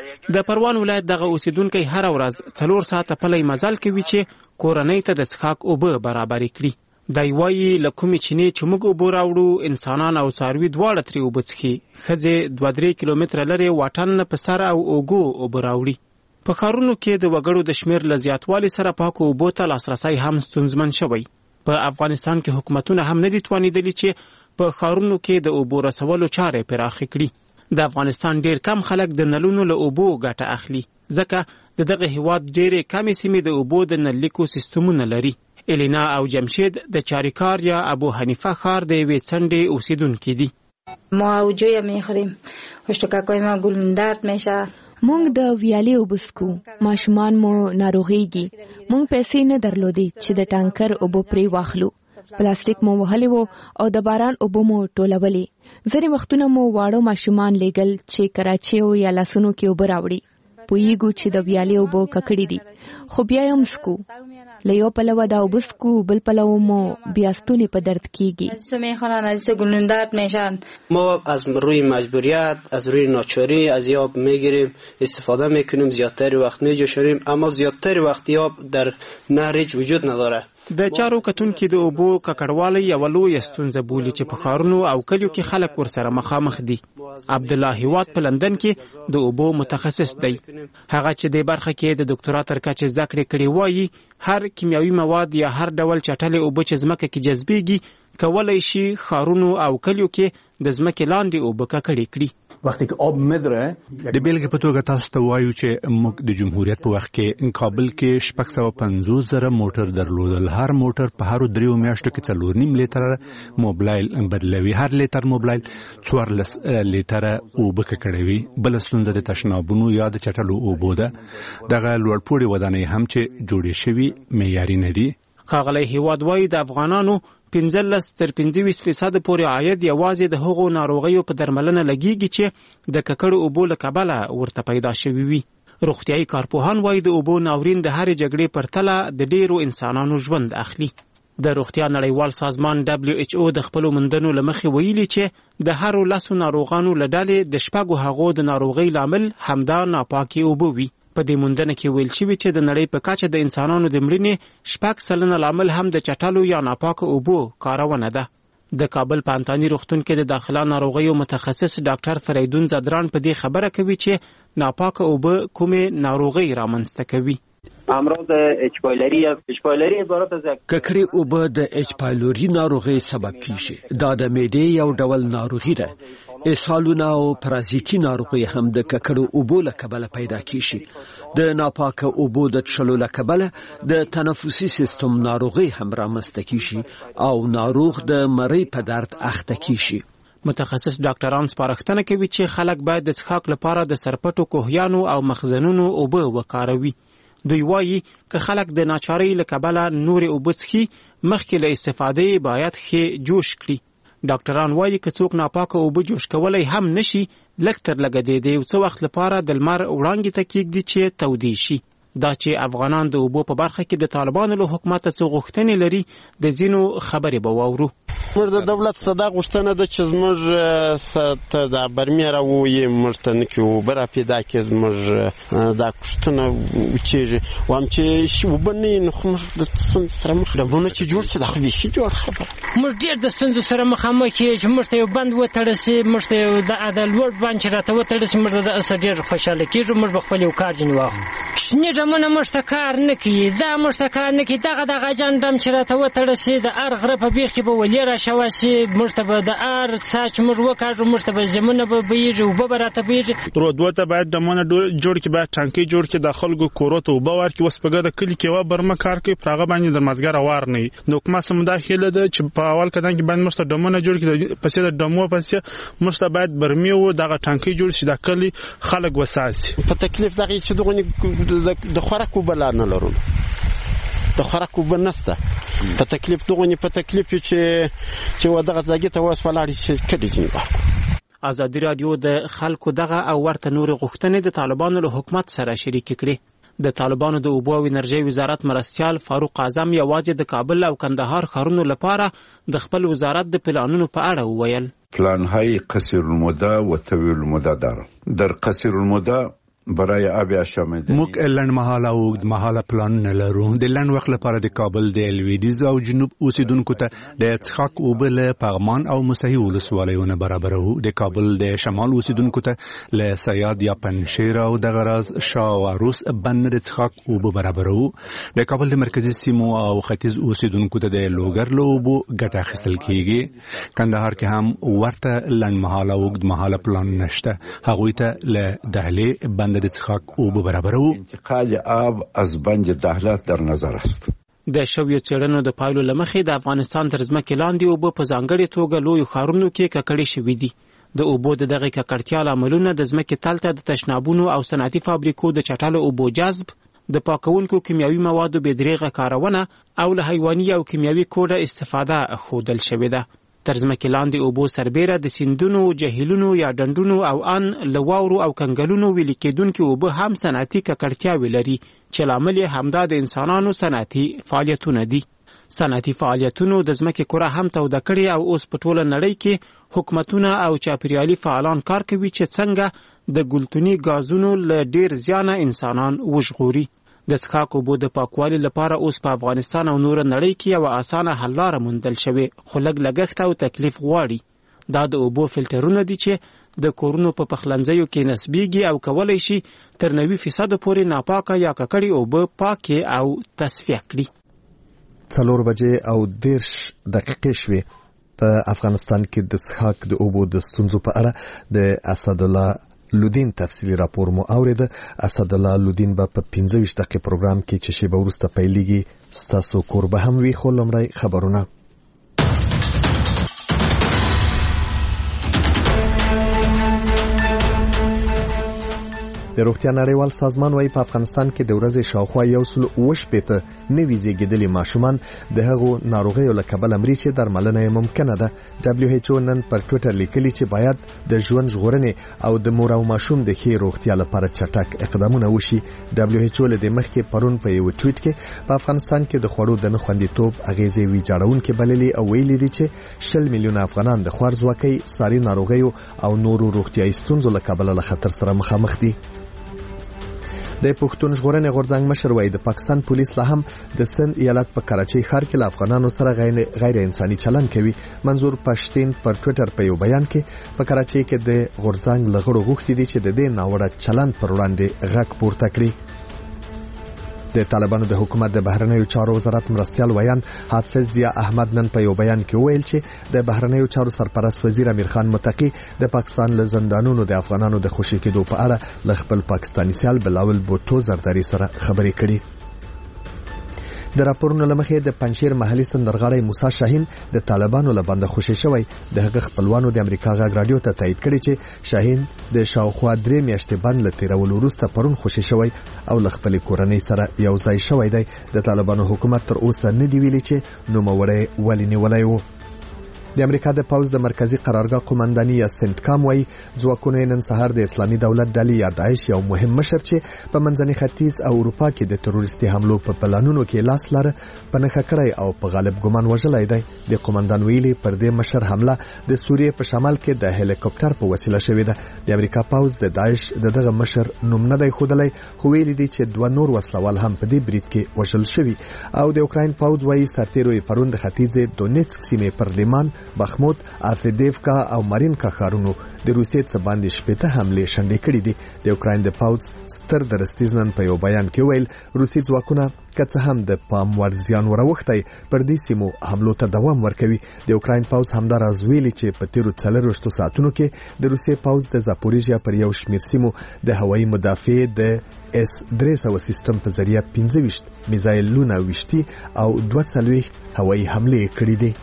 د پروان ولایت دغه اوسیدونکي هر ورځ څلور ساعته پلی مزل کوي چې کورنۍ ته د څښاک اوبه برابر کړي دای وایي لکومې چینې چې موږ اوبه راوړو انسانان او څاروي دواړه ترې اوبه څښي ښځې دوه درې کیلومتره لرې واټن په سر او اوږو اوبه راوړي په ښارونو کې د وګړو د شمیر له زیاتوالي سره پاکو اوبو ته لاسرسی هم ستونزمن شوی په افغانستان کې حکومتونه هم نه دي توانیدلي چې په ښارونو کې د اوبو رسولو چارې پراخې کړي د افغانستان ډیر کم خلک د نلونو له اوبو ګټه اخلي ځکه د دغه هیواد ډېرې کمې سیمې د اوبو د نللیکو سیستمونه لري الینا او جمشید د چاریکار یا ابو حنیفه ښار د یوې څنډې اوسیدونکي دي ما اوجوی میخوریم هشتکاکای ما گلندرد میشه مونږ د ویالې اوبه څښو ماشومان مو ناروغیږي مونږ پیسې نه درلودې چې د ټانکر اوبه پرې واخلو پلاستیک مو وهلې وو او د باران اوبه مو ټولولې ځینې وختونه مو واړه ماشومان لیږل چې کراچۍ یا لاسونو کې اوبه راوړي پوهیږو چې د ویالې اوبه ککړې دي خو بیا یې هم څښو له یو پلوه دا وبسکو بل پلوه مو بیا ستونی په درد کیږي. سمه خلان از گلوندات میشن. ما از روی مجبوریت از روی ناچاری از یاب میگیریم استفاده میکنیم زیادتر وقت میجوشیم اما زیادتر وقت یاب در نهر هیچ وجود نداره. د چارو کتونکو د اوبو ککړوالی یو لوی ستونزه بولي چې په ښارونو او کلیو کې خلک ورسره مخامخ دي. عبد الله هیواد په لندن کې د اوبو متخصص دی. هغه چې د برخه کې د ډاکټرا تر کچې زده کړې کړې وایي هر کیمیاوي مواد یا هر ډول چټلې اوبه چې ځمکه کې جذبېږي کولای شي ښارونو او کلیو کې د ځمکې لاندې اوبه ککړې کړي. وقتی که آب مدره د بیلګې په توګه تاسو ته وایو چې موږ د جمهوریت په وخت کې کابل کې شپږ سوه پنځوس زره موټر درلودل. هر موټر په هرو دریو میاشتو کې څلور نیم لیتره موبلایل بدلوي. هر لیتر موبلایل څوارلس لیتره اوبه ککړوي. بله ستونزه د تشنابونو یا د چټلو اوبو ده. دغه لوړپوړې ودانۍ هم چې جوړې شوي معیاري نه دي. ښاغلی هیواد وایي د افغانانو پنځلس تر پنځه ویشت فیصد پورې عاید یوازې د هغو ناروغیو په درملنه لګیږي چې د ککړو اوبو له کبله ورته پیدا شوي وي. روغتیایي کارپوهان وایي د اوبو ناورین د هرې جګړې پرتله د ډیرو انسانانو ژوند اخلي. د روغتیا نړیوال سازمان دبلیو ایچ او د خپلو موندنو له مخې ویلي چې د هرو لسو ناروغانو له ډلې د شپږو هغو د ناروغۍ لامل همدا ناپاکې اوبه وي. په دې موندنه کې ویل شوي چې د نړۍ په کچه د انسانانو د مړینې شپږ سلنه لامل هم د چټلو یا ناپاکو اوبو کارونه ده. د کابل په انتاني روغتون کې د داخله ناروغیو متخصص ډاکټر فریدون زدران په دې خبره کوي چې ناپاکه اوبه کومې ناروغۍ رامنځته کوي. امراض اچ پایلری اچ پایلری عبارت از ککړې اوبه د اچ پایلری ناروغۍ سبب کیږي. دا د معدې یو ډول ناروغي ده. اسهالونه او پرازیتي ناروغي هم د ککړو اوبو له کبله پیدا کیږي. د ناپاکه اوبو د څښلو له کبله د تنفسي سیستم ناروغي هم رامنځته کیږي او ناروغ د مرۍ په درد اخته کیږي. متخصص ډاکټران سپارښتنه کوي چې خلک باید د څښاک لپاره د سرپټو کوهیانو او مخزنونو اوبه وکاروي. دوی وایي که خلک د ناچارۍ له کبله نورې اوبه څښي مخکې له استفادې باید ښې جوش کړي. ډاکټران وایي که څوک ناپاکه اوبه جوش کولی هم نشي لږ تر لږه د یو څه وخت لپاره د لمر وړانګې ته کیږدي چې تودې شي. دا چې افغانان د اوبو په برخه کې د طالبانو له حکومت څخه غوښتنې لري د ځینو خبرې به واورو. موږ د دولت صدا غوښتنه ده چې زموږ ته د برمې راوویي موږ ته نکي اوبه را پیدا کړي. زموږ دا غوښتنه وچېږي وایم چې اوبه نه وي نو خو موږ د ستونزو سره مخ ډبونه چې جوړ شي دا خو بیخي جوړ خبره. موږ ډېر د ستونزو سره مخامخ یو چې موږ ته یو بند وتړل سي. موږ ته یو د لوړ بند چې راته وتړل سي موږ د اسه ډېر خوشحاله کېږو. موږ به خپل یو کار ځینې واخلو. شنې ډمونه موږ ته کار نه کوي. دا موږ ته کار نه کوي. دغه دغه جان ډم چې راته وتړل سي د ار غره په بیخ کې به ولې راشوه سي. موږ ته به د ار څا چې موږ وکاږو موږ ته به زمونه به بهیږي اوبه به راته بهیږي. رودو ته باید ډمونه جوړ کړي باید ټانکۍ جوړ کړي د خلکو کورو ته اوبه ورکړي. اوس په ګډه کلي کې یوه برمه کار کوي پر هغه باندې د مازګر وار نه وي. د حکومت څه مداخله ده چې په اول قدم کې باید موږ ته ډمونه جوړ کړي. پسې د ډمو پسې موږ ته باید برمې و دغه ټانکۍ جوړ شي د کلي خلک وساتي. په تکلیف دغه چې دغه د خوراک اوبه لا نه لرو د خوراک اوبه نشته. په تکلیف دغه په تکلیف چې چې ودغه ځای ته واس ولاړ شي کډی جنګ. ازادي رادیو د خلکو دغه او ورته نور غوښتنې د طالبانو له حکومت سره شریک کړي. د طالبانو د اوبو او انرژي وزارت مرستیال فاروق اعظم یوازې د کابل او کندهار ښارونو لپاره د خپل وزارت د پلانونو په اړه وویل. پلان های قصیر المدة و طویل المدة دارم. در قصیر المدة برای آب شامل موږ لنډ مهاله او اوږد مهاله پلانونه لرو. د لنډ وخت لپاره د کابل د لویدیځ او جنوب اوسیدونکو ته د څښاک اوبه له پغمان او موسهي ولسوالیو برابرو. د کابل د شمال اوسیدونکو ته له سیاد یا پنشیر او د غراز شاوروس بند د څښاک اوبه برابرو. د کابل د مرکزی سیمو او ختیځ اوسیدونکو ته د لوګر له اوبو ګټه اخیستل کیږي. کندهار کې هم ورته لنډ مهاله او اوږد مهاله پلان نشته. هغوی ته له دهلې بند د څښاک اوبه برابرو. انتقال آب از بند دهله در نظر است. د شویو څېړنو د پایلو له مخې د افغانستان تر ځمکې لاندې اوبه په ځانګړې توګه لویو ښارونو کې ککړې شوي دي. د اوبو د دغې ککړتیا لاملونه د ځمکې تل ته د تشنابونو او صنعتي فابریکو د چټلو اوبو جذب، د پاکونکو کیمیاوي موادو بې دریغه کارونه او له حیواني او کیمیاوي کوډه استفاده ښودل شوې ده. تر ځمکې لاندې اوبو سربیره د سیندونو، جهیلونو یا ډنډونو او ان له واورو او کنګلونو ویلې کېدونکې اوبه هم صنعتي ککړتیاوې لري چې لامل یې همدا د انسانانو صنعتي فعالیتونه دي. صنعتي فعالیتونو د ځمکې کره هم توده کړې او اوس په ټوله نړۍ کې حکومتونه او چاپیریالي فعالان کار کوي چې څنګه د ګلتوني غازونو له ډیر زیانه انسانان وژغوري. د څښاک اوبو د پاکوالي لپاره اوس په افغانستان او نور نړۍ کې یو اسانه حل لاره موندل شوې، خو لږ لګښت او تکلیف غواړي. دا د اوبو فلټرونه دي چې د کورونو په پخلنځیو کې نصبېږي او کولی شي تر نوي فیصد پورې ناپاکه یا ککړې اوبه پاکې او تصفیه کړي. څلور بجې او دیرش دقیقې شوې. په افغانستان کې د څښاک د اوبو د ستونزو په اړه د اسدالله لودین تفصیلی راپور مو اوریده. اسدالله لودین به په پنځه ویشت دقیقې پروګرام کې چې شیبه وروسته پیلېږي ستاسو کور به هم وي. خو لومړی خبرونه. د روغتیا نړیوال سازمان وايي په افغانستان کې د ورځې شاوخوا یو سل اوه شپېته نوي زیږیدلي ماشومان د هغو ناروغیو له کبله مري چې درملنه یې ممکنه ده. دبليو ایچ او نن پر ټویټر لیکلي چې باید د ژوند ژغورنې او د مور او ماشوم د ښې روغتیا لپاره چټک اقدامونه وشي. دبليو ایچ او له دې مخکې پرون په یو ټویټ کې په افغانستان کې د خوړو د نه خوندیتوب اغیزې ویجاړونکې بللې او ویلي دي چې شل میلیونه افغانان د خوارځواکۍ، ساري ناروغیو او نورو روغتیايي ستونزو له کبله له خطر سره مخامخ دي. د پښتون ژغورنې غورځنګ مشر وایي د پاکستان پولیس لا هم د سند ایالت په کراچۍ ښار کې له افغانانو سره غیر انساني چلند کوي. منظور پښتين پر ټویټر په یو بیان کې په کراچۍ کې د غورځنګ لغړو غوښتي دي چې د دې ناوړه چلند پر وړاندې غږ پورته کړي. د طالبانو د حکومت د بهرنیو چارو وزارت مرستیال ویان حافظ ضیا احمد نن په یو بیان کې ویل چې د بهرنیو چارو سرپرست وزیر امیر خان متقی د پاکستان له زندانونو د افغانانو د خوشي کېدو په اړه له خپل پاکستاني سیال بلاول بوټو زرداری سره خبرې کړي. د راپورونو لمخې د پنځیر محلي سندرغاړی موسی شاهین د طالبانو له بنده خوشي شوی. د هغه خپلوانو د امریکا غږ رادیو ته تایید کړي چې شاهین د شاوخوا درې میاشتې بند له تیرولو وروسته پرون خوشي شوی او له خپلې کورنۍ سره یو ځای شوی دی. د طالبانو حکومت تر اوسه نه دی ویلي چې نوموړی ولې نیولی و. د امریکا د پوز د مرکزی قرارګاه قومنداني یا سنټکام وايي ځواکونه نن سهار د اسلامي دولت ډلې یا داعش یو مهم مشر چې په منځني ختیځ او اروپا کې د تروریستي حملو په پلانونو کې لاس لاره په نښه کړی او په غالب ګمان وژلی دی. د قومندان ویلي پر دې مشر حمله د سوریې په شمال کې د هلیکوپټر په وسیله شوې ده. د امریکا پوز د داعش د دغه مشر نوم نه دی ښودلی، خو ویلي دي چې دوه نور وسلوال هم په دې برید کې وژل شوي. او د اوکراین پوز وايي سرتیرو یې پرون د ختیځ دونیتسک سیمې پر لیمان، بخموت، افدیفکا او مارینکا ښارونو د روسیې څخه باندې شپېته حملې شنډې کړې دي. د اوکراین د پوز ستر درستیز نن په یو بیان کې ویل روسي ځواکونه که څه هم د پام وړ زیان وروختی پر دې سیمو حملو ته دوام ورکوي. د اوکراین پوز همداراز ویلي چې په تیرو څلرویشتو ساعتونو کې د روسیې پوز د زاپوریژیا پر یو شمېر سیمو د هوایي مدافع د اس درې سوه سیستم په ذریعه پنځه ویشت میزایلونه ویشتي او دوه څلوېښت هوایي حملې کړې دي.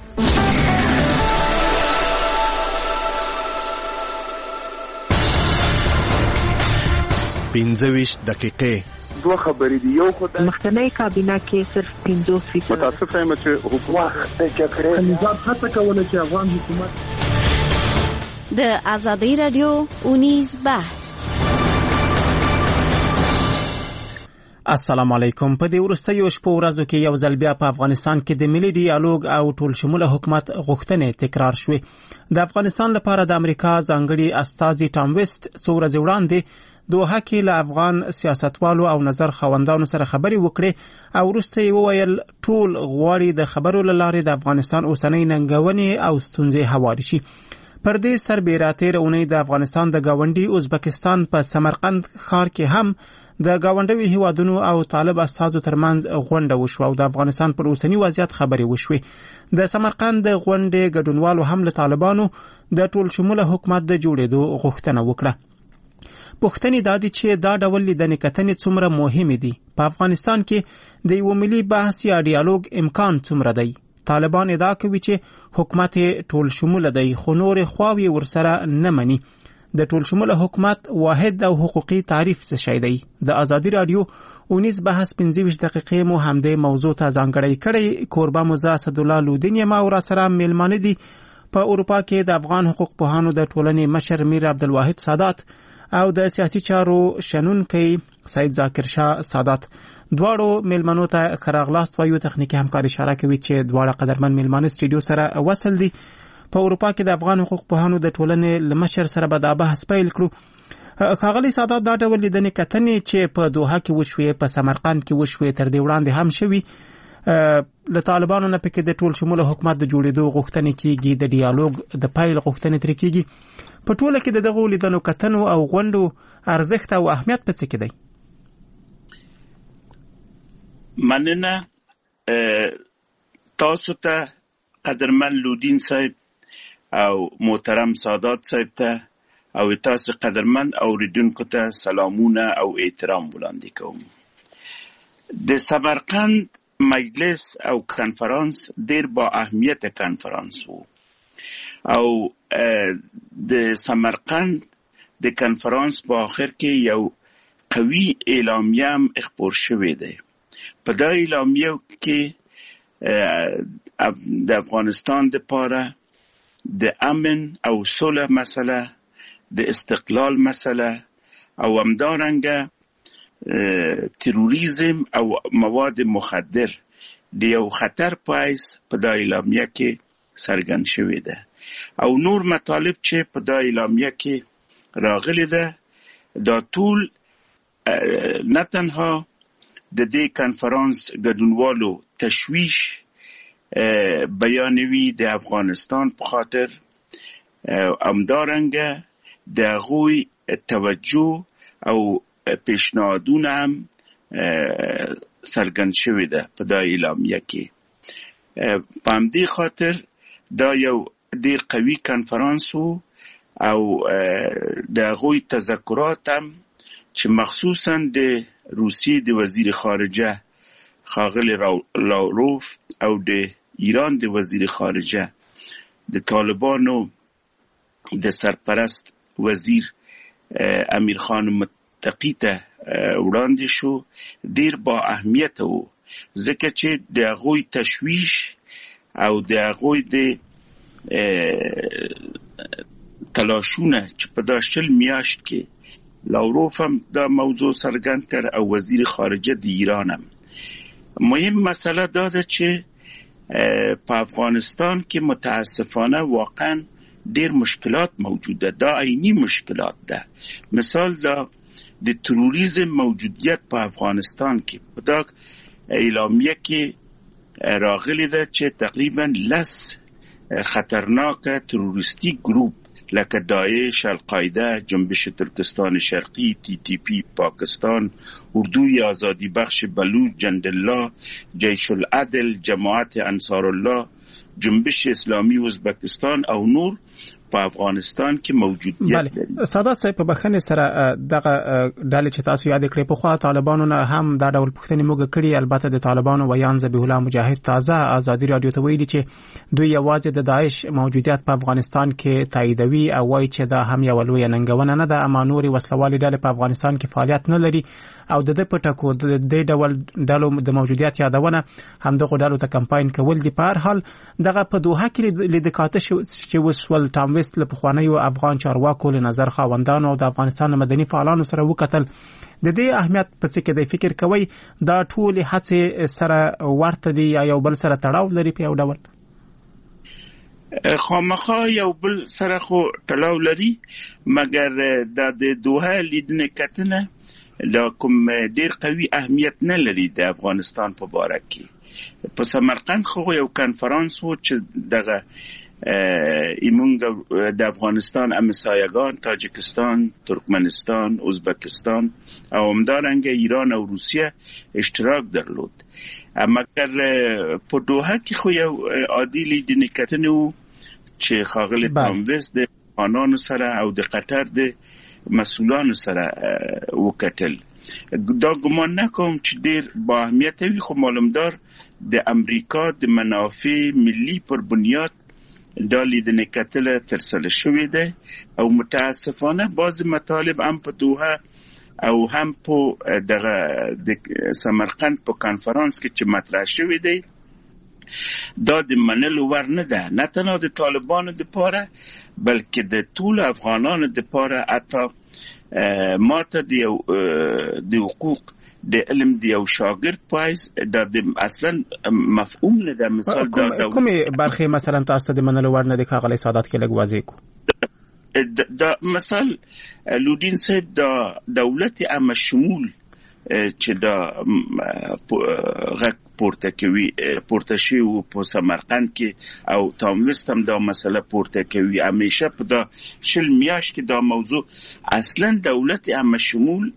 پنځه ویشت دقیقې دوه خبرې دي. یو خو د مخکنی کابینه کې صرف پنځوس فیصد متاسفه یم چې حکومت د جګړې نظام هڅه کوله چې افغان حکومت د ازادي رادیو اونیز بحث. السلام علیکم. په دې وروستیو شپو ورځو کې یو ځل بیا په افغانستان کې د ملي ډیالوګ او ټول شموله حکومت غوښتنې تکرار شوې. د افغانستان لپاره د امریکا ځانګړي استازي ټام ویسټ څو ورځې وړاندې دوحه کې له افغان سیاستوالو او نظر خوندانو سره خبرې وکړې او وروسته یې وویل ټول غواړي د خبرو له لارې د افغانستان اوسنۍ ننګونې او ستونزې هوارې شي. پر دې سربېره تېره اونۍ د افغانستان د ګاونډي ازبکستان په سمرقند ښار کې هم د ګاونډیو هیوادونو او طالب استازو ترمنځ غونډه وشوه او د افغانستان پر اوسني وضعیت خبرې وشوې. د سمرقند د غونډې ګډونوالو هم له طالبانو د ټول شموله حکومت د جوړېدو غوښتنه وکړه. پوښتنې دا دي چې دا ډول لیدنې کتنې څومره مهمې دي. په افغانستان کې د یو ملي بحث یا ډیالوګ امکان څومره دی؟ طالبان ادعا کوي چې حکومت ټول شموله دی خو نورې خواوې ورسره نه مني. د ټولشموله حکومت واحد او حقوقي تعریف څه شی دی؟ د ازادي رادیو اونیز بحث پنځه ویشت دقیقې مو هم د موضوع ته ځانګړی کړی. کوربه موزه اسدالله لودین یم او را سره میلمانه دي په اروپا کې د افغان حقوق پوهانو د ټولنې مشر میر عبدالواحد سادات او د سیاسي چارو شنونکی سید ذاکر شاه سادات. دواړو میلمنو ته خراغلاست وایو. تخنیکی همکار اشاره کوي چې دواړه قدرمن میلمانه سټوډیو سره وصل دي. په اروپا کې د افغان حقوق پوهانو د ټولنې لمشر سره به دا بحث پیل کړو. ښاغلی سادات، دا ډول لیدنې کتنې چې په دوحه کې وشوې، په سمرقند کې وشوې، تر دې وړاندې هم شوي، له طالبانو نه پکې د ټول شموله حکومت د جوړېدو غوښتنې کیږي، د ډیالوګ د پیل غوښتنې ترې کیږي. په ټوله کې د دغو لیدنو کتنو او غونډو ارزښت او اهمیت په څه کې دی؟ مننه تاسو ته قدرمن لودین صاحب او محترم سادات صاحب ته او تاسو قدرمن اوریدونکو ته سلامونه او احترام وړاندې کوم. د سمرقند مجلس او کنفرانس ډیر با اهمیت کنفرانس وو او د سمرقند د کنفرانس په آخر کې یو قوي اعلامیه هم خپور شوې ده. په دا اعلامیه کې د افغانستان لپاره د امن او صلح مسله، د استقلال مسله او همدارنګه تروریزم او مواد مخدر د یو خطر په حیث په دا اعلامیه کې څرګند شوی ده او نور مطالب چې په دا اعلامیه کې راغلي ده. دا ټول نه تنها د دې کنفرانس ګډونوالو تشویش بیانوي د افغانستان په خاطر، همدارنګه د هغوی توجه او پیشنهادونه هم څرګند شوی ده په دا اعلامیه کې. په همدې خاطر دا یو ډیر قوي کنفرانس وو او د هغوی تذکرات هم چې مخصوصا د روسیې د وزیر خارجه ښاغلی لاوروف او د ایران د وزیر خارجه د طالبانو د سرپرست وزیر امیر خان متقی ته وړاندې شو، ډیر با اهمیت وو ځکه چې د هغوی تشویش او د هغوی د تلاشونه چې په دا شل میاشت کې لاوروف هم دا موضوع څرګند کړ او وزیر خارجه د ایران هم. مهم مسئله دا ده چې په افغانستان کې متاسفانه واقعا ډیر مشکلات موجوده. دا عینی مشکلات ده. مثال دا د تروریزم موجودیت په افغانستان کې په دا اعلامیه کې راغلی ده چې تقریبا لس خطرناک تروریستی گروپ لکه داعش، القاعده، جنبش ترکستان شرقی، تی تی پی پاکستان، اردوی آزادی بخش بلوچ، جندالله، جیش العدل، جماعت انصار الله، جنبش اسلامی ازبکستان او نور په افغانستان کې موجودیت لري. سادات صاحب، په بخښنې سره دغه ډلې چې تاسو یاد کړې په خوا طالبانو نه هم دا ډول پوښتنې موږ کړي. البته د طالبانو ویان ذبیح الله مجاهد تازه ازادي رادیو ته ویلي چې دوی یوازې د داعش موجودیت په افغانستان کې تاییدوي او وایي چې دا هم یو لویه ننګونه نه ده، اما نورې وسلوالې ډلې په افغانستان کې فعالیت نه لري او د دې په ټکو د دې ډول ډلو د موجودیت یادونه همدغه ډلو ته کمپاین کول دي. په هر حال دغه په دوحه کې لیدکاته چې وسول تامویست له پخوانیو افغان چارواکو له نظر خاوندانو او د افغانستان مدني فعالانو سره وکتل. د دې اهمیت په څه کې د فکر کوي دا ټول هڅې سره ورته دي یا یو بل سره تړاو لري په یو ډول؟ خامخا یو بل سره خو تړاو لري، مګر د دوحه لیدنې کتنه لا کوم ډیر قوي اهمیت نه لري د افغانستان په باره کې. په سمرقند خو یو کنفرانس وو چې دغه ایمونګ د افغانستان همسایگان تاجکستان، ترکمنستان، ازبکستان او همدارنګه ایران او روسیه اشتراک درلود. مګر په دوحه کې خو یو عادي لیدنې کتنه وو چې ښاغلی تامویست د افغانانو سره او د قطر د مسؤلانو سره وکتل. دا ګمان نه کوم چې ډیر با اهمیت وي، خو معلومدار د امریکا د منافع ملی پر بنیاد دا لیدنې کتله ترسره شوې ده او متاسفانه بعض مطالب هم په دوحه او هم په دغه د سمرقند په کانفرانس کې چې مطرح شوې ده دا د منلو ور نه ده، نه تنها د طالبانو دپاره بلکې د ټولو افغانانو دپاره. حتی ماته د یو د حقوق د علم د یو شاګرد پایس دا د اصلا مفهوم نه ده. مثال دا کومې برخې مثلا تاسو د منلو ور نه دي ښاغلی سادات کې لږ واضح کو؟ دا مثال لودین صاحب دا دولت عامه شمول چې دا غږ پورته کوي پورته شي او په سمرقند کې او تاموست هم دا مسله پورته کوي. همیشه په دا شل میاشت کې دا موضوع اصلا دولت عامه شمول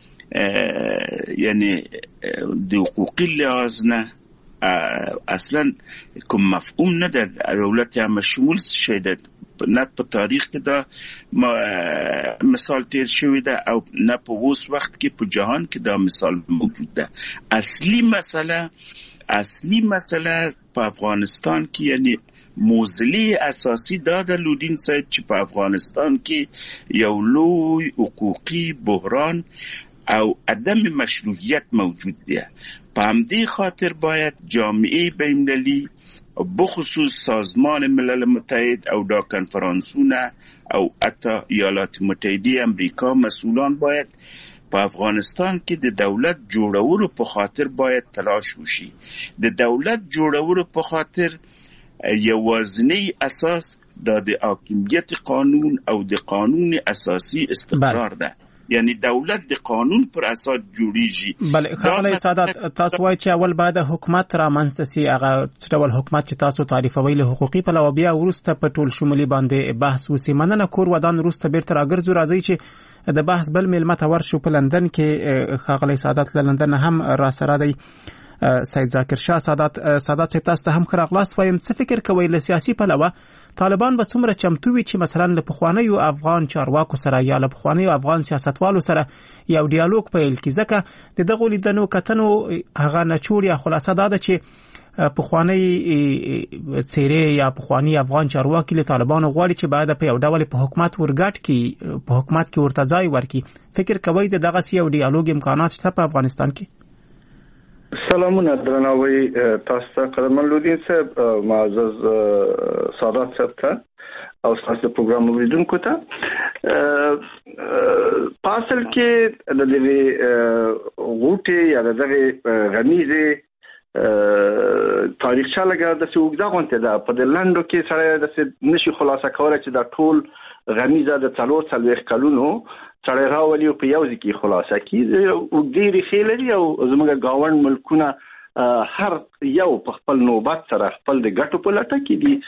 یعنی د حقوقي لحاظ نه اصلا کوم مفهوم نه ده. دولت عامه شمول شي ده نه په تاریخ کې دا مثال تیر شوی ده او نه په اوس وخت کې په جهان کې دا مثال موجود ده. اصلي مسله اصلي مسله په افغانستان کې یعنی موزلی اساسی دا د لودین صاحب چې په افغانستان کې یو لوی حقوقي بحران او عدم مشروعیت موجود ده. په همدې خاطر باید جامعه بین‌المللی بخصوص سازمان ملل متحد او دا کنفرانسونه او حتی ایالات متحده امریکا مسئولان باید په افغانستان کې د دولت جوړولو په خاطر باید تلاش وشي. د دولت جوړولو په خاطر یوازینی اساس د حاکمیت قانون او د قانون اساسی استقرار ده. یعنی دولت د قانون پر اساس جوړیږي. بله ښاغلی سادات تاسو وایي چې اول باید حکومت رامنځته سي، هغه څه ډول حکومت چې تاسو تعریفوئ له حقوقي پلوه، بیا وروسته په ټول شمولي باندې بحث وسي. مننه کور ودان وروسته بیرته راګرځو. راځئ چې د بحث بل میلمه ته ورشو. په لندن کې ښاغلی سادات له لندن هم راسره دی سید ذاکر شاه. سادات سادات صاحب تاسو ته هم ښه راغلاست وایم. څه فکر کوئ له سیاسي پلوه طالبان به څومره چمتو وي چې مثلا له پخوانیو افغان چارواکو سره یا له پخوانیو افغان سیاستوالو سره یو ډیالوګ پیل کړي؟ ځکه د دغو لیدنو کتنو هغه نچوړ یا خلاصه دا ده چې پخوانی څیرې یا پخوانی افغان چارواکي له طالبانو غواړي چې باید په یو ډول په حکومت ورګټ کړي، په حکومت کې ورته ځای ورکړي. فکر کوئ د دغه یو ډیالوګ امکانات شته په افغانستان کې؟ سلامونه درناوی تاسو ته قدرمن لودین صاحب، معزز سادات صاحب ته او تاسو پروګرام اوریدونکو ته. پاسل کې د دې غوټي یا د دغه غمیزه تاریخچه لګا د سوګدا غونته ده په لندو کې سره د نشي خلاصه کوله چې دا ټول غمیزه د څلور څلوېښت کلونو سړی راولي او په یو ځای کې خلاصه کړي. اوږدې ریښې لري او زموږ ګاونډ ملکونه هر یو په خپل نوبت سره خپل د ګټو په لټه کې دي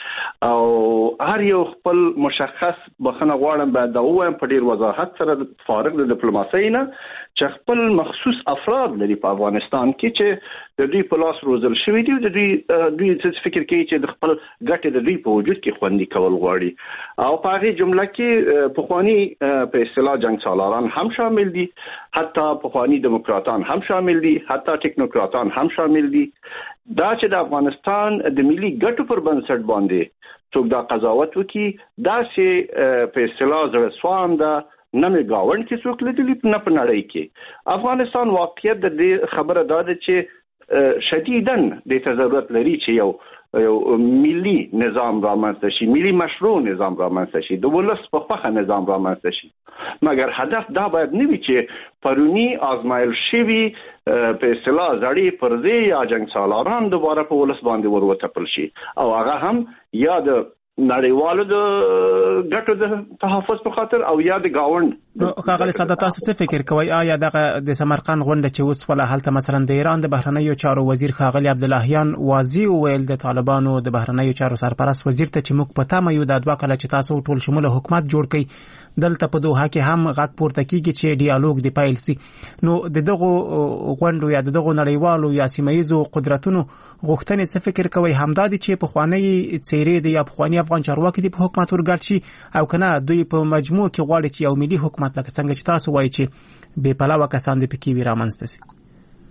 او هر یو خپل مشخص بخنه غواړم باید دا ووایم په ډیر وضاحت سره فارغ د ډیپلوماسۍ نه چې خپل مخصوص افراد لري په افغانستان کې چې د دوی په لاس روزل شوي دي. د دوی دوی څه فکر کوي چې د خپل ګټې د دوی په وجود کې خوندي کول غواړي او په هغې جمله کې پخواني په اصطلاح جنګ سالاران هم شامل دي، حتی پخواني دموکراتان هم شامل دي، حتی ټیکنوکراتان هم شامل دي. دا چې د افغانستان د ملي ګټو پر بنسټ باندې څوک دا قضاوت وکړي دا چې په اصطلاح زړه سوان ده نه مې ګاونډ کې څوک لیدلي نه په نړۍ کې. افغانستان واقعیت د دې خبره دا ده چې شدیداً د ضرورت لري چې یو یو ملي نظام رامنځته شي، ملي مشروع نظام رامنځته شي، د ولس په خوښه نظام رامنځته شي. مګر هدف دا باید نه وي چې پرونی آزمایل شوي په اصطلاح زړې پرزې یا جنګ سالاران دوباره په ولس باندې ور وتپل شي او هغه هم یا د نړیوالو د ګټو د تحفظ په خاطر او یا د گاوند. ښاغلی سادات تاسو څه فکر کوئ؟ آیا دغه د سمرقند غونډه چې اوس ولا هلته مثلا د ایران د بهرنیو چارو وزیر ښاغلی عبداللهیان واضح وویل د طالبانو د بهرنیو چارو سرپرست وزیر ته چې موږ په تمه یو دا دوه کله چې تاسو ټول شموله حکومت جوړ کړئ. دلته په دوحه کې هم غږ پورته کیږي چې ډیالوګ دی پیل سي. نو د دغو غونډو یا د دغو نړیوالو یا سیمه ییزو قدرتونو غوښتنې څه فکر کوئ؟ همدا دي چې پخواني څیرې دي یا پخواني افغان چارواکي دي په حکومت ورګډ شي او کنه دوی په مجموع کې غواړي چې یو ملي حکومت لکه څنګه چې تاسو وایي چې بې پلوه کسان د پکې وي رامنځته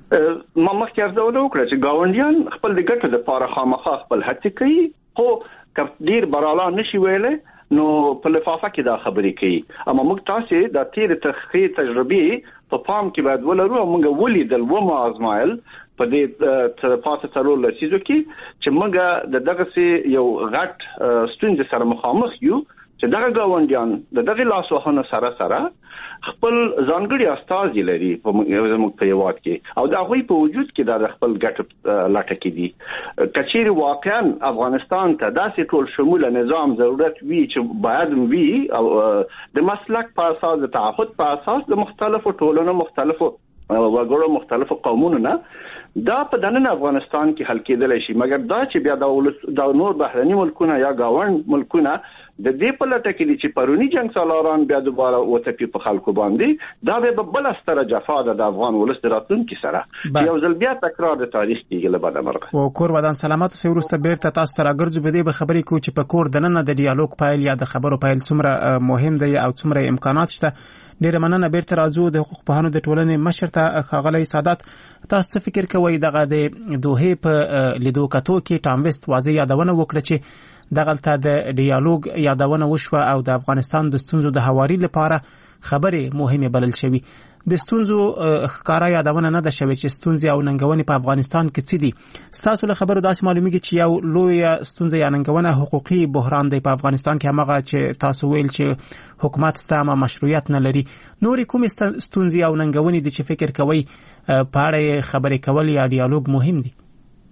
سي؟ ما مخکې ارزونه وکړه چې ګاونډیان خپل د ګټو لپاره خامخا خپل هڅې کوي، خو که ډیر براله نشي ویلې نو په لفافه کې دا خبرې کوي. اما موږ تاسو د تیر تحقیق تجربې په پام کې باید ولرو او موږ ولیدل و ما ازمایل په دې پاسه څلور لسیزو کې چې موږ د دغه یو غټ ستونزې سره مخامخ یو چې دغه گاونډیان د دغه لاسوهنه سره سره خپل ځانګړي استازي لري په موږ په یواد کې او دا غوي په وجود کې د خپل ګټ لاټه کې دي. کچېری واقعا افغانستان ته داسې ټول شموله نظام ضرورت وی چې باید وی او د مسلک په اساس د تعهد په اساس د مختلفو ټولنو مختلفو وګړو مختلفو قومونو نه دا په دننه افغانستان کې حل کېدل شي. مګر دا چې بیا د د نور بهرني ملکونه یا گاوند ملکونه د دې په لټه کې چې پرونی جنگ سالاران بیا دوباره وتپی په خلکو باندې دا به بل ستره جفا ده د افغان ولس راتلونکي سره یو ځل بیا تکرار د تاریخ کېږي له بعد مرغه. او کور ودان سلامات سه ورسته بیرته تاسو ته راګرځو به دې به خبرې کوو چې په کور دننه د ډیالوګ پایل یا د خبرو پایل څومره مهم دی او څومره امکانات شته. ډیره مننه بیرته راځو د حقوق پوهانو د ټولنې مشر ته ښاغلی سعادت. تاسو څه فکر کوئ دغه د دوحې په لیدو کتو کې ټام ویسټ واضح یادونه وکړه چې دغلته د ډیالوګ یادونه وشوه او د افغانستان د ستونزو د هواري لپاره خبرې مهمه بلل شوې. د ستونزو ښکارا یادونه نه ده شوې چې ستونزې او ننګونې په افغانستان کې څه دي. ستاسو له خبرو داسې معلومیږي چې یو لوی ستونزه یا ننګونه حقوقي بحران دی په افغانستان کې، همغه چې تاسو ویل چې حکومت ستامه مشروعیت نه لري. نورې کومې ستونزې او ننګونې دي چې فکر کوئ په اړه خبرې کول یا ډیالوګ مهم دي؟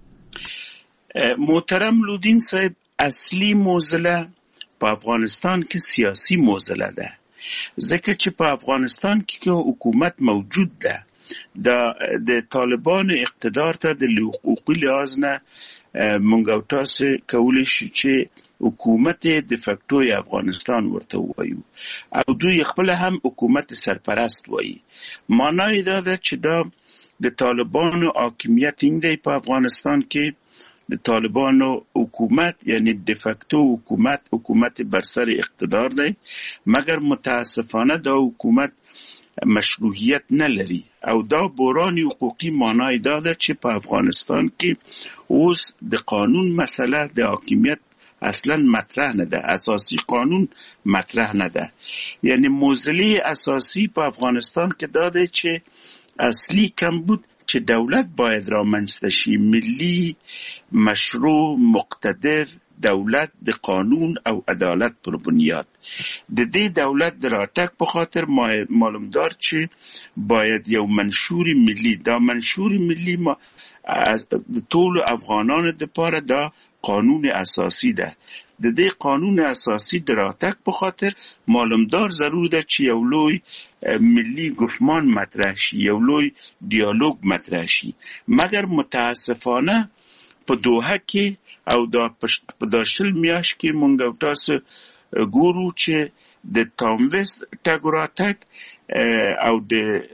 محترم لودین صاحب، اصلي موزله په افغانستان کې سیاسي موزله ده. ځکه چې په افغانستان کې حکومت موجود ده، د د طالبانو اقتدار ته د حقوقي لحاظ نه مونږ او تاسو کولی شو چې حکومت د فکټو افغانستان ورته وایو او دوی خپل هم حکومت سرپرست وایي. معنی دا ده چې دا د طالبانو حاکمیت دی په افغانستان کې. د طالبانو حکومت یعنی د فکټو حکومت حکومت بر سر اقتدار دی، مګر متاسفانه دا حکومت مشروعیت نه لري او دا بحران حقوقي معنی دا ده چې په افغانستان کې اوس د قانون مسله د حاکمیت اصلا مطرح نه ده، اساسی قانون مطرح نه ده. یعنی موزله اساسی په افغانستان کې دا ده چې اصلي کمبود چې دولت باید رامنځته شي، ملی مشروع مقتدر دولت د قانون او عدالت پر بنیاد. د دې دولت د راتګ په خاطر معلومدار چې باید یو منشور ملی، دا منشور ملی ما د ټول افغانانو لپاره دا قانون اساسی ده. د دې قانون اساسی د راتګ په خاطر معلومدار ضرور ده چې یو لوی ملی گفتمان مطرح شي، یو لوی ډیالوګ مطرح شي. مګر متاسفانه په دوحه کې او دا په داشل میاش کې مونږ تاسو ګورو چې د ټام ویسټ ټاګ راتګ او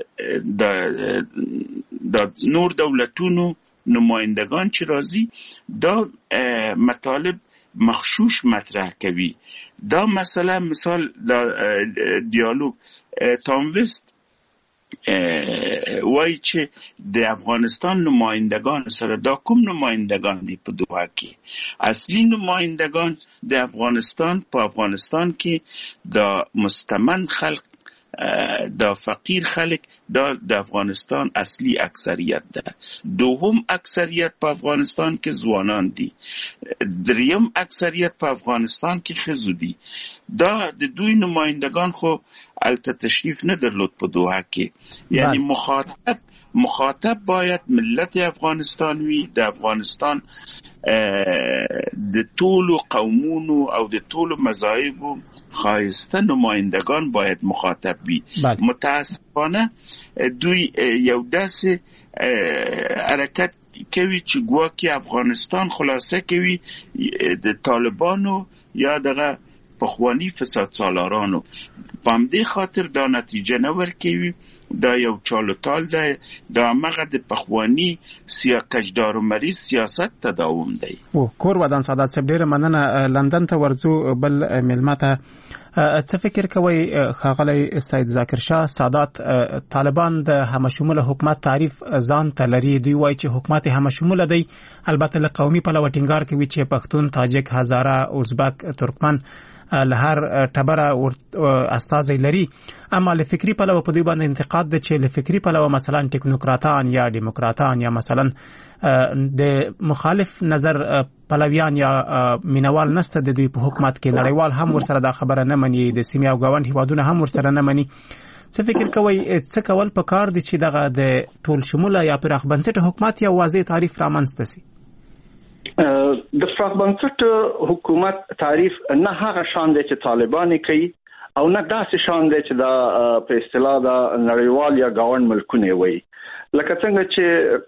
د د نور دولتونو نمایندگان چې راځي دا مطالب مخشوش مطرح کوي. دا مسئله مثال دا ډیالوګ ټام ویسټ وایي چې د افغانستان نمایندگان سره دا کوم نمایندگان دي په دوحه کې؟ اصلي نمایندگان د افغانستان په افغانستان کې دا مستمن خلق، دا فقیر خلق، دا د افغانستان اصلي اکثریت ده. دوهم اکثریت په افغانستان کې ځوانان دي. دریم اکثریت په افغانستان کې ښځو دي. دا د دوی نمایندگان خو البته تشریف نه درلود په دوحه کې. یعنی مخاطب مخاطب باید ملت افغانستان وي، د افغانستان د ټولو قومونو او د ټولو مذاهبو خایسته نمایندگان باید مخاطب وي. متاسفانه دوی یو داسې حرکت کوي چې ګواکې افغانستان خلاصه کوي د طالبانو یا دغه پخوانی فساد سالارانو. په همدې خاطر دا نتیجه نه ورکوي دا یو چالوتال ده، دا مغه د پخوانی سیا کجدار مریض سیاست تداوم دی. او کور ودان سعادت صاحب ډیره مننه. لندن ته ورځو بل ملمته څه فکر کوي ښاغلی سید ذاکر شاه سادات؟ طالبان د همشموله حکومت تعریف ځان ته لري، دوی وایي چې حکومت همشموله دی، البته له قومي پلوه ټینګار کوي چې پښتون، تاجک، هزاره، ازبک، ترکمن له هر ټبره استازي لري، اما له فکری پلوه په دوی باندې انتقاد ده چې له فکری پلوه مثلا ټیکنوکراتان یا دیموکراتان یا مثلا د مخالف نظر پلویان یا مینوال نسته د دوی په حکومت کې، نړیوال هم ورسره دا خبره نه مني، د سیمې او ګاونډ هیوادونه هم ورسره نه مني. څه فکر کوي څه کول پکار دي چې دغه د ټول شموله یا پراخ بنسټه حکومت یا واضح تعریف رامنځته شي؟ د پراخ بنسټه حکومت تعریف نه هغه شان دی چې طالبان کوي او نه داسې شان دی چې دا په اصطلاح دا نړیوال یا گاوند ملکونه وي، لکه څنګه چې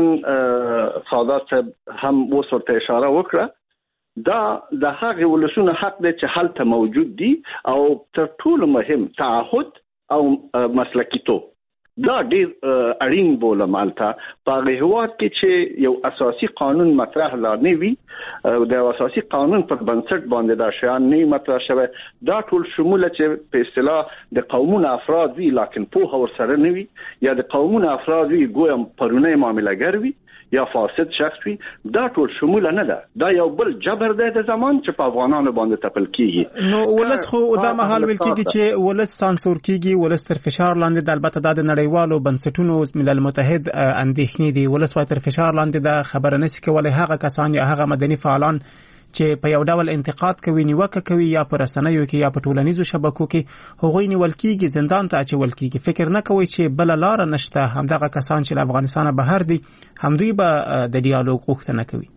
قدرمن سادات هم اوس ورته اشاره وکړه، دا د هغه ولسونو حق دی چې هلته موجود دي او تر ټولو مهم تعهد او مسلکیتوب دا ډیر اړین بولم. مالته په هیواد کې چې یو اساسي قانون مطرح لا نه وي، د اساسي قانون پر بنسټ باندې دا شیان نه مطرح شوی، دا ټول شموله چې په اصطلاح د قومونو افراد وي لکن په هور سره نه وي، یا د قومونو افراد وي ګویم پرونه معاملهګر وي یا فاسد شخص وي، دا ټول شموله نه ده، دا یو بل جبر دی د زمان چې په افغانانو باندې تپل کیږي. نو ولس خو دا مهال ویل کیږي چې ولس سانسور کیږي، ولس تر فشار لاندې د البته د نړیوالو بنسټونو ملل متحد اندېښنې دي، ولس وايي تر فشار لاندې دا خبره نشي کولای هغه کسان یا هغه مدني فعالان چې په یو ډول انتقاد کوي، نیوکه کوي یا پر رسنیو کې یا په ټولنیزو شبکو کې هغوی نیول کیږي، زندان ته اچول کیږي. فکر نه کوي چې بل لار نشته همدغه کسان چې له افغانستان بهر دي همدوی به د ډیالوګ غوښتنه کوي؟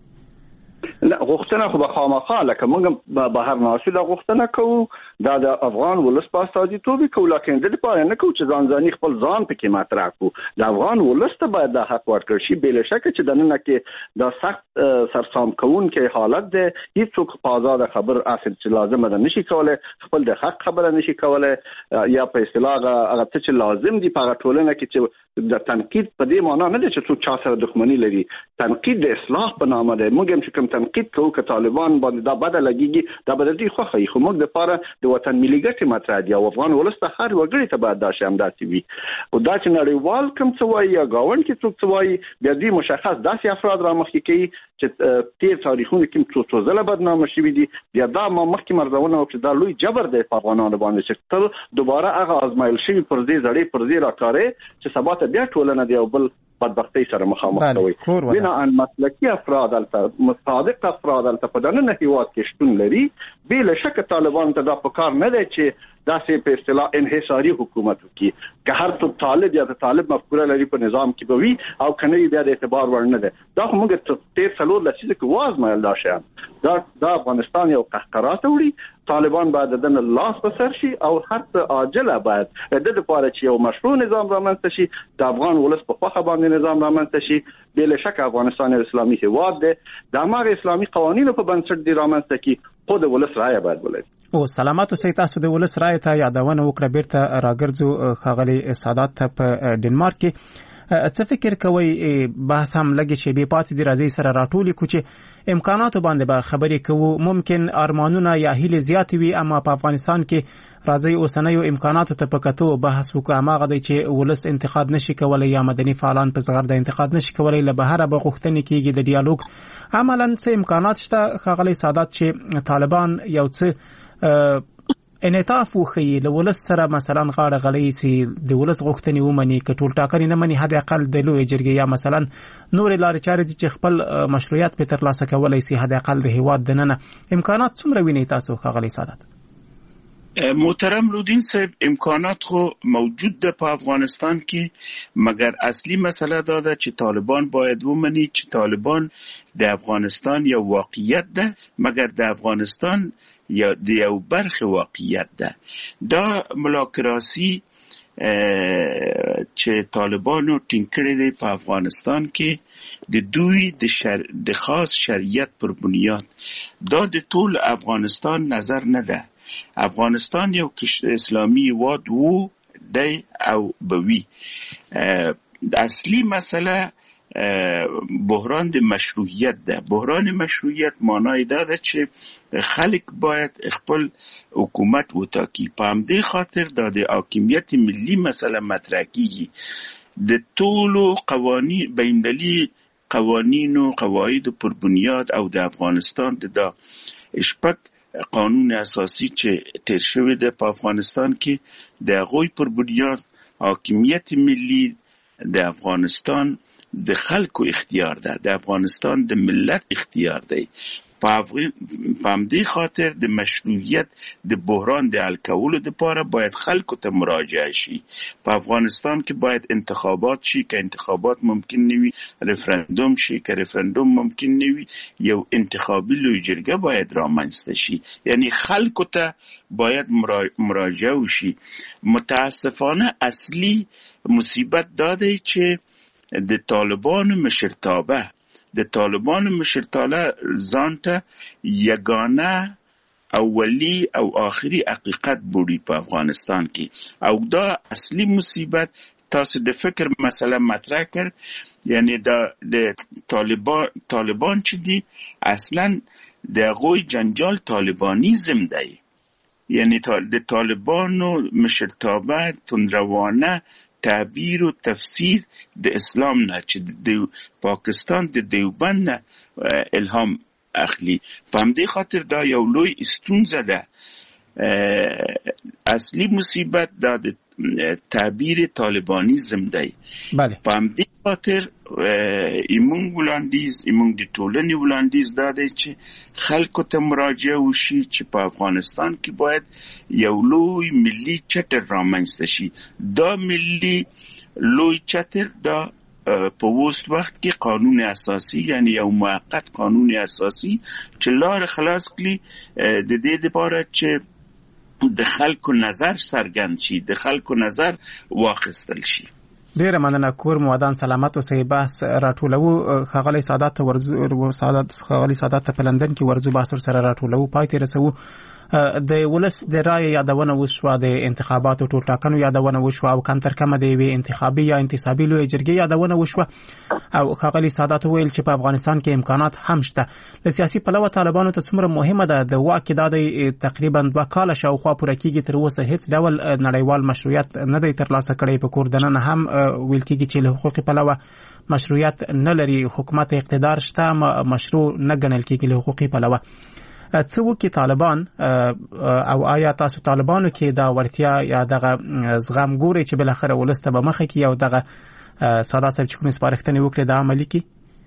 نه غوښتنه خو به خامخا لکه موږ بهر ناسو دا غوښتنه کوو، دا د افغان ولس په استازیتوب کوو، لکه د لپاره نه کوو چې ځان ځاني خپل ځان پکې مطرح کوو. د افغان ولس ته باید دا حق ورکړل شي، بل شک چې د نن کې دا سخت سرسام کوونکې حالت ده، هیڅوک په آزاد خبر اصل چې لازم ده نشي کولای، خپل د حق خبره نشي کولای، یا په اصطلاح هغه چې لازم دي په ټولنه کې چې د تنقید په دې معنی نه ده چې څوک چا سره دښمنی لري، تنقید د اصلاح په نامه ده. موږ هم چې کوم تنقید کوو که طالبان باندې دا بده لګيږي دا بده دي خوخه خو موږ د لپاره د وطن ملي ګټې مطرح دي او افغان ولس ته هر وګړي ته باید دا شی همداسې وي، او دا چې نړیوال کوم څه وایي یا گاوند کې څوک څه وایي بیا دوی مشخص داسې افراد را مخکې کوي چې تیر تاریخونه کې څو څو ځله بدنامه شوي دي، بیا دا ما مخکې مرزونه وکړي دا لوی جبر دی په افغانانو باندې چې تل دوباره هغه آزمایل شوي پر دې زړې پر دې راکارې چې سبا ته بیا ټولنه دی او بل بدبختی سره مخامخ کوي. بنا ان مسلکی افراد البته مصادق افراد البته په دنه هیواد کې شتون لري، بلا شک طالبان ته دا پکار نه دی چې داسې په اصطلاح انحصاري حکومت وکړي، که هر څو طالب یا طالب مفکوره لري په نظام کې به وي او کنه بیا د اعتبار ور نه ده. دا خو موږ ته تیر څلور لسیزه کې وازمایل دا شیان، دا د افغانستان یو قهقرات وړي، طالبان باید د لاس په سر شي او هر عاجله باید د لپاره چې یو مشروع نظام رامنځته شي، د افغان ولس په خوخه باندې نظام رامنځته شي. بل شک افغانستان اسلامي هیواد دی، د امر اسلامي قوانینو په بنسټ دی رامنځته کی خو د ولس رائے باید ولري. او سلامات اوسئ، تاسو د ولس رائے ته یادونه وکړه، بیرته راګرځو ښاغلي سادات ته په ډنمارک کې. څه فکر کوي بحث هم لګي چې بې پاتې دی راځي سره راټولې کو چې امکاناتو باندې به خبرې کوو، ممکن ارمانونه یا هیلې زیات وي، اما په افغانستان کې راځي اوسنیو امکاناتو ته په کتو بحث وکړو، هغه دی چې ولس انتقاد نشي کولای یا مدني فعالان په صغر د انتقاد نشي کولای، له بهره به غوښتنې کیږي د ډیالوګ. عملاً څه امکانات شته ښاغلي سادات چې طالبان یو څه انعطاف وخی له ولس سره مثلا غاړه غړی سي د ولس غوښتنې ومني، که ټول ټاکنې نه مني حد اقل د لوی جرګې یا مثلا نور لارې چارې دي چې خپل مشروعیت په ترلاسه کولای سي، حد اقل د هیواد دننه امکانات څومره ویني تاسو ښاغلي سادات؟ محترم لودین صاحب، امکانات خو موجود ده په افغانستان کې، مگر اصلی مسئله دا ده چې طالبان باید ومني چې طالبان د افغانستان یو واقعیت ده، مگر د افغانستان یا د یو برخه واقعیت ده. دا ملاکراسی چې طالبانو ټینګ کړی دی په افغانستان کې د دوی د شر... د خاص شریعت پر بنیاد، دا د ټول افغانستان نظر نه ده. افغانستان یو اسلامی هیواد وو دی او بوي. د اصلي مسله بحران د مشروعیت ده. بحران مشروعیت معنی دا ده چې خلک باید خپل حکومت وټاکي. په همدې خاطر دا د حاکمیت ملي مسله مطرح کیږي. د ټولو قوانین بین‌المللي قوانینو قواعد پر بنیاد او د افغانستان د دا شپږ قانون اساسي چې تیر شوی ده په افغانستان کې، د هغوی پر بنیاد حاکمیت ملي د افغانستان د خلکو اختیار ده، د افغانستان د ملت اختیار دی. په همدې خاطر د مشروعیت د بحران د حل کولو لپاره باید خلکو ته مراجعه شي. په افغانستان کې باید انتخابات شي، که انتخابات ممکن نه وي ریفرندوم شي، که ریفرندوم ممکن نه وي یو انتخابي لوی جرګه باید رامنځته شي. یعنی خلکو ته باید مراجعه وشي. متاسفانه اصلي مصیبت دا دی چې د طالبانو مشرتابه د طالبانو مشرتابه ځان ته یگانه اولی او آخری حقیقت بولی په افغانستان کې، او دا اصلي مصیبت. تاسو د فکر مسله مطرح کړ، یعنی دا د طالبان طالبان چې دي اصلا د هغوی جنجال طالبانیزم دی. یعنی د طالبانو مشرتابه تندروانه تعبیر و تفسیر د اسلام نه چې د پاکستان د دیوبند نه الهام اخلي. په همدې خاطر دا یو لوی ستونزه ده. اصلي مصیبت دا د تعبیر طالبانیزم دی. بله. په همدې خاطر ایمون وړاندیز ایمون د ټولنې وړاندیز دا دی چې خلکو ته مراجعه وشي چې په افغانستان کې باید یو لوی ملي چتر رامنځته شي. دا ملي لوی چتر دا په اوس وخت کې قانون اساسي، یعنی یو موقت قانون اساسي چې لار خلاص کړي د دې لپاره چې د خلکو نظر څرګند شي، د خلکو نظر واخیستل شي. ډیره مننه. کور مودان سلامت اوسئ. بحث راټولو ښاغلی سادات ته ورځو سادات ښاغلی سادات ته په لندن کې ورځو بحث سره راټولو پای ته رسو. د ولس د رای یادونه وشوه، د انتخاباتو ټولټاکنو یادونه وشوه، او کم تر کمه د یوې انتخابي یا انتصابي لویې جرګې یادونه وشوه. او ښاغلي سادات وویل چې په افغانستان کې امکانات هم شته. له سیاسي پلوه طالبانو ته څومره مهمه ده د واک دا د تقریبا دوه کاله شاوخوا پوره کېږي، تر اوسه هیڅ ډول نړیوال مشروعیت نه دی ترلاسه کړی. په کور دننه هم ویل کېږي چې له حقوقي پلوه مشروعیت نه لري، حکومت اقتدار شته، مشروع نه ګڼل کېږي له حقوقي پلوه. څه وکړي طالبان، او آیا تاسو طالبانو کې دا ورتیا یا دغه زغم ګوري چې بالاخره ولس ته به مخه کړي او دغه سادات صاحب چې کومې سپارښتنې وکړي دا عملي کړي؟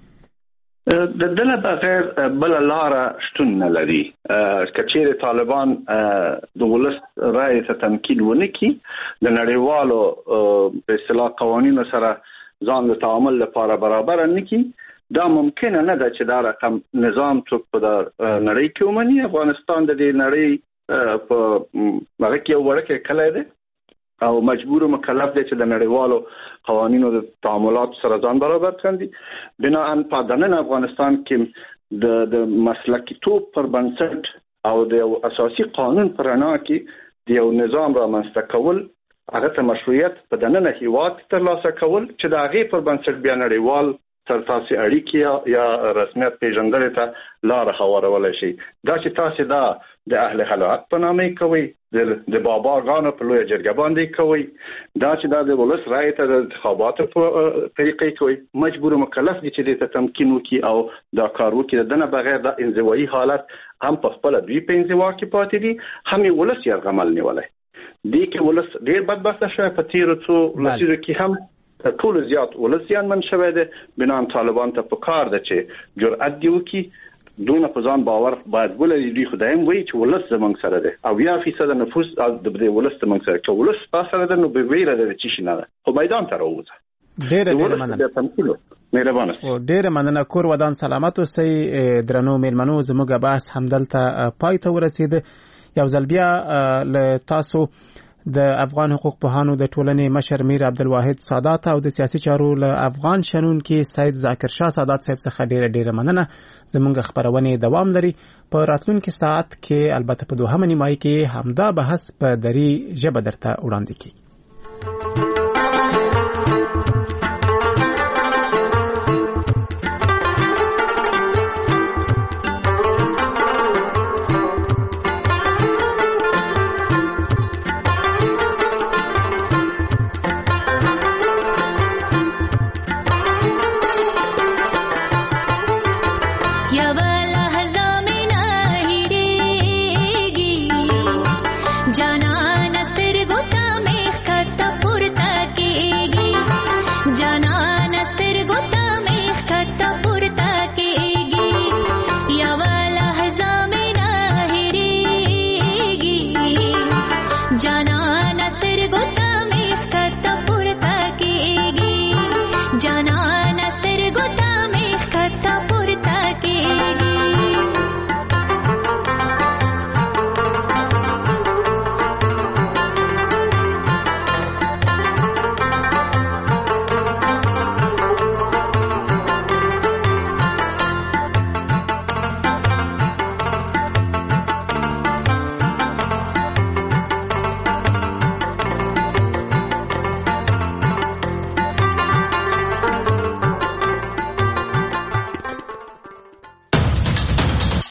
د دنه بغیر بل لاره شتون نه لري. که چیرې طالبان د ولس رای ته تمکین ونه کړي، د نړیوالو په اصطلاح قوانینو سره ځان د تعامل لپاره برابر نه کړي، دا ممکنه نه ده چې دا رقم نظام څوک په نړۍ کې ومني. افغانستان د دې نړۍ په هغه کې یو وړوکی کلی دی او مجبور و مکلف دی چې د نړیوالو قوانینو د تعاملات سره ځان برابر کړي. بناءً په دننه افغانستان کې د د مسلکیتوب پر بنسټ او د یو اساسي قانون پر رڼا کې د یو نظام رامنځته کول، هغه ته مشروعیت په دننه هیواد ترلاسه کول چې د هغې پر بنسټ بیا نړیوال تر تاسو اړیکې یا رسمیت پیژندل ته لار هوارولی شي. دا چې تاسو دا د اهل خلافت په نامه کوي، د باباګانو په لویه جرګه باندې کوي، دا چې دا د ولس رای ته د انتخاباتو په طریقې کوي، مجبور مکلف دي چې دې ته تمکین وکړي او دا کار وکړي. د دنه بغیر دا انزوایي حالت هم په خپله دوی په انزوا کې پاتې دي، هم یې ولس یرغمل نیولی. دې کې ولس ډېر بدبخته شوی. په تېرو څو لسیزو کې هم ټول زیات ولس زیانمن شوی دی. بنان طالبان ته پکار ده چې جرأت دی وکړي، دونه په ځان باور باید ولري. دوی خو دایم وایي چې ولس زموږ سره دی، اویا فیصده نفوس د دې ولس زموږ سره. که ولس تا سره ده نو به ویره ده چې شي نه ده، خو میدان ته راووځه. ډېره ډېره مننه. مهربانه. ډېره مننه. کور ودان سلامت اوسئ. درنو میلمنو، زموږ بحث همدلته پای ته ورسېد. یو ځل بیا له تاسو د افغان حقوق پوهانو د ټولنې مشر میر عبدالواحد سادات او د سیاسي چارو له افغان شنونکي سید ذاکر شاه سادات صاحب څخه ډیره ډیره مننه. زموږ خبرونه دوام لري. په راتلونکي ساعت کې البته په دوهمه نیمایي کې همدا بحث په دری ژبه درته وړاندې کیږي.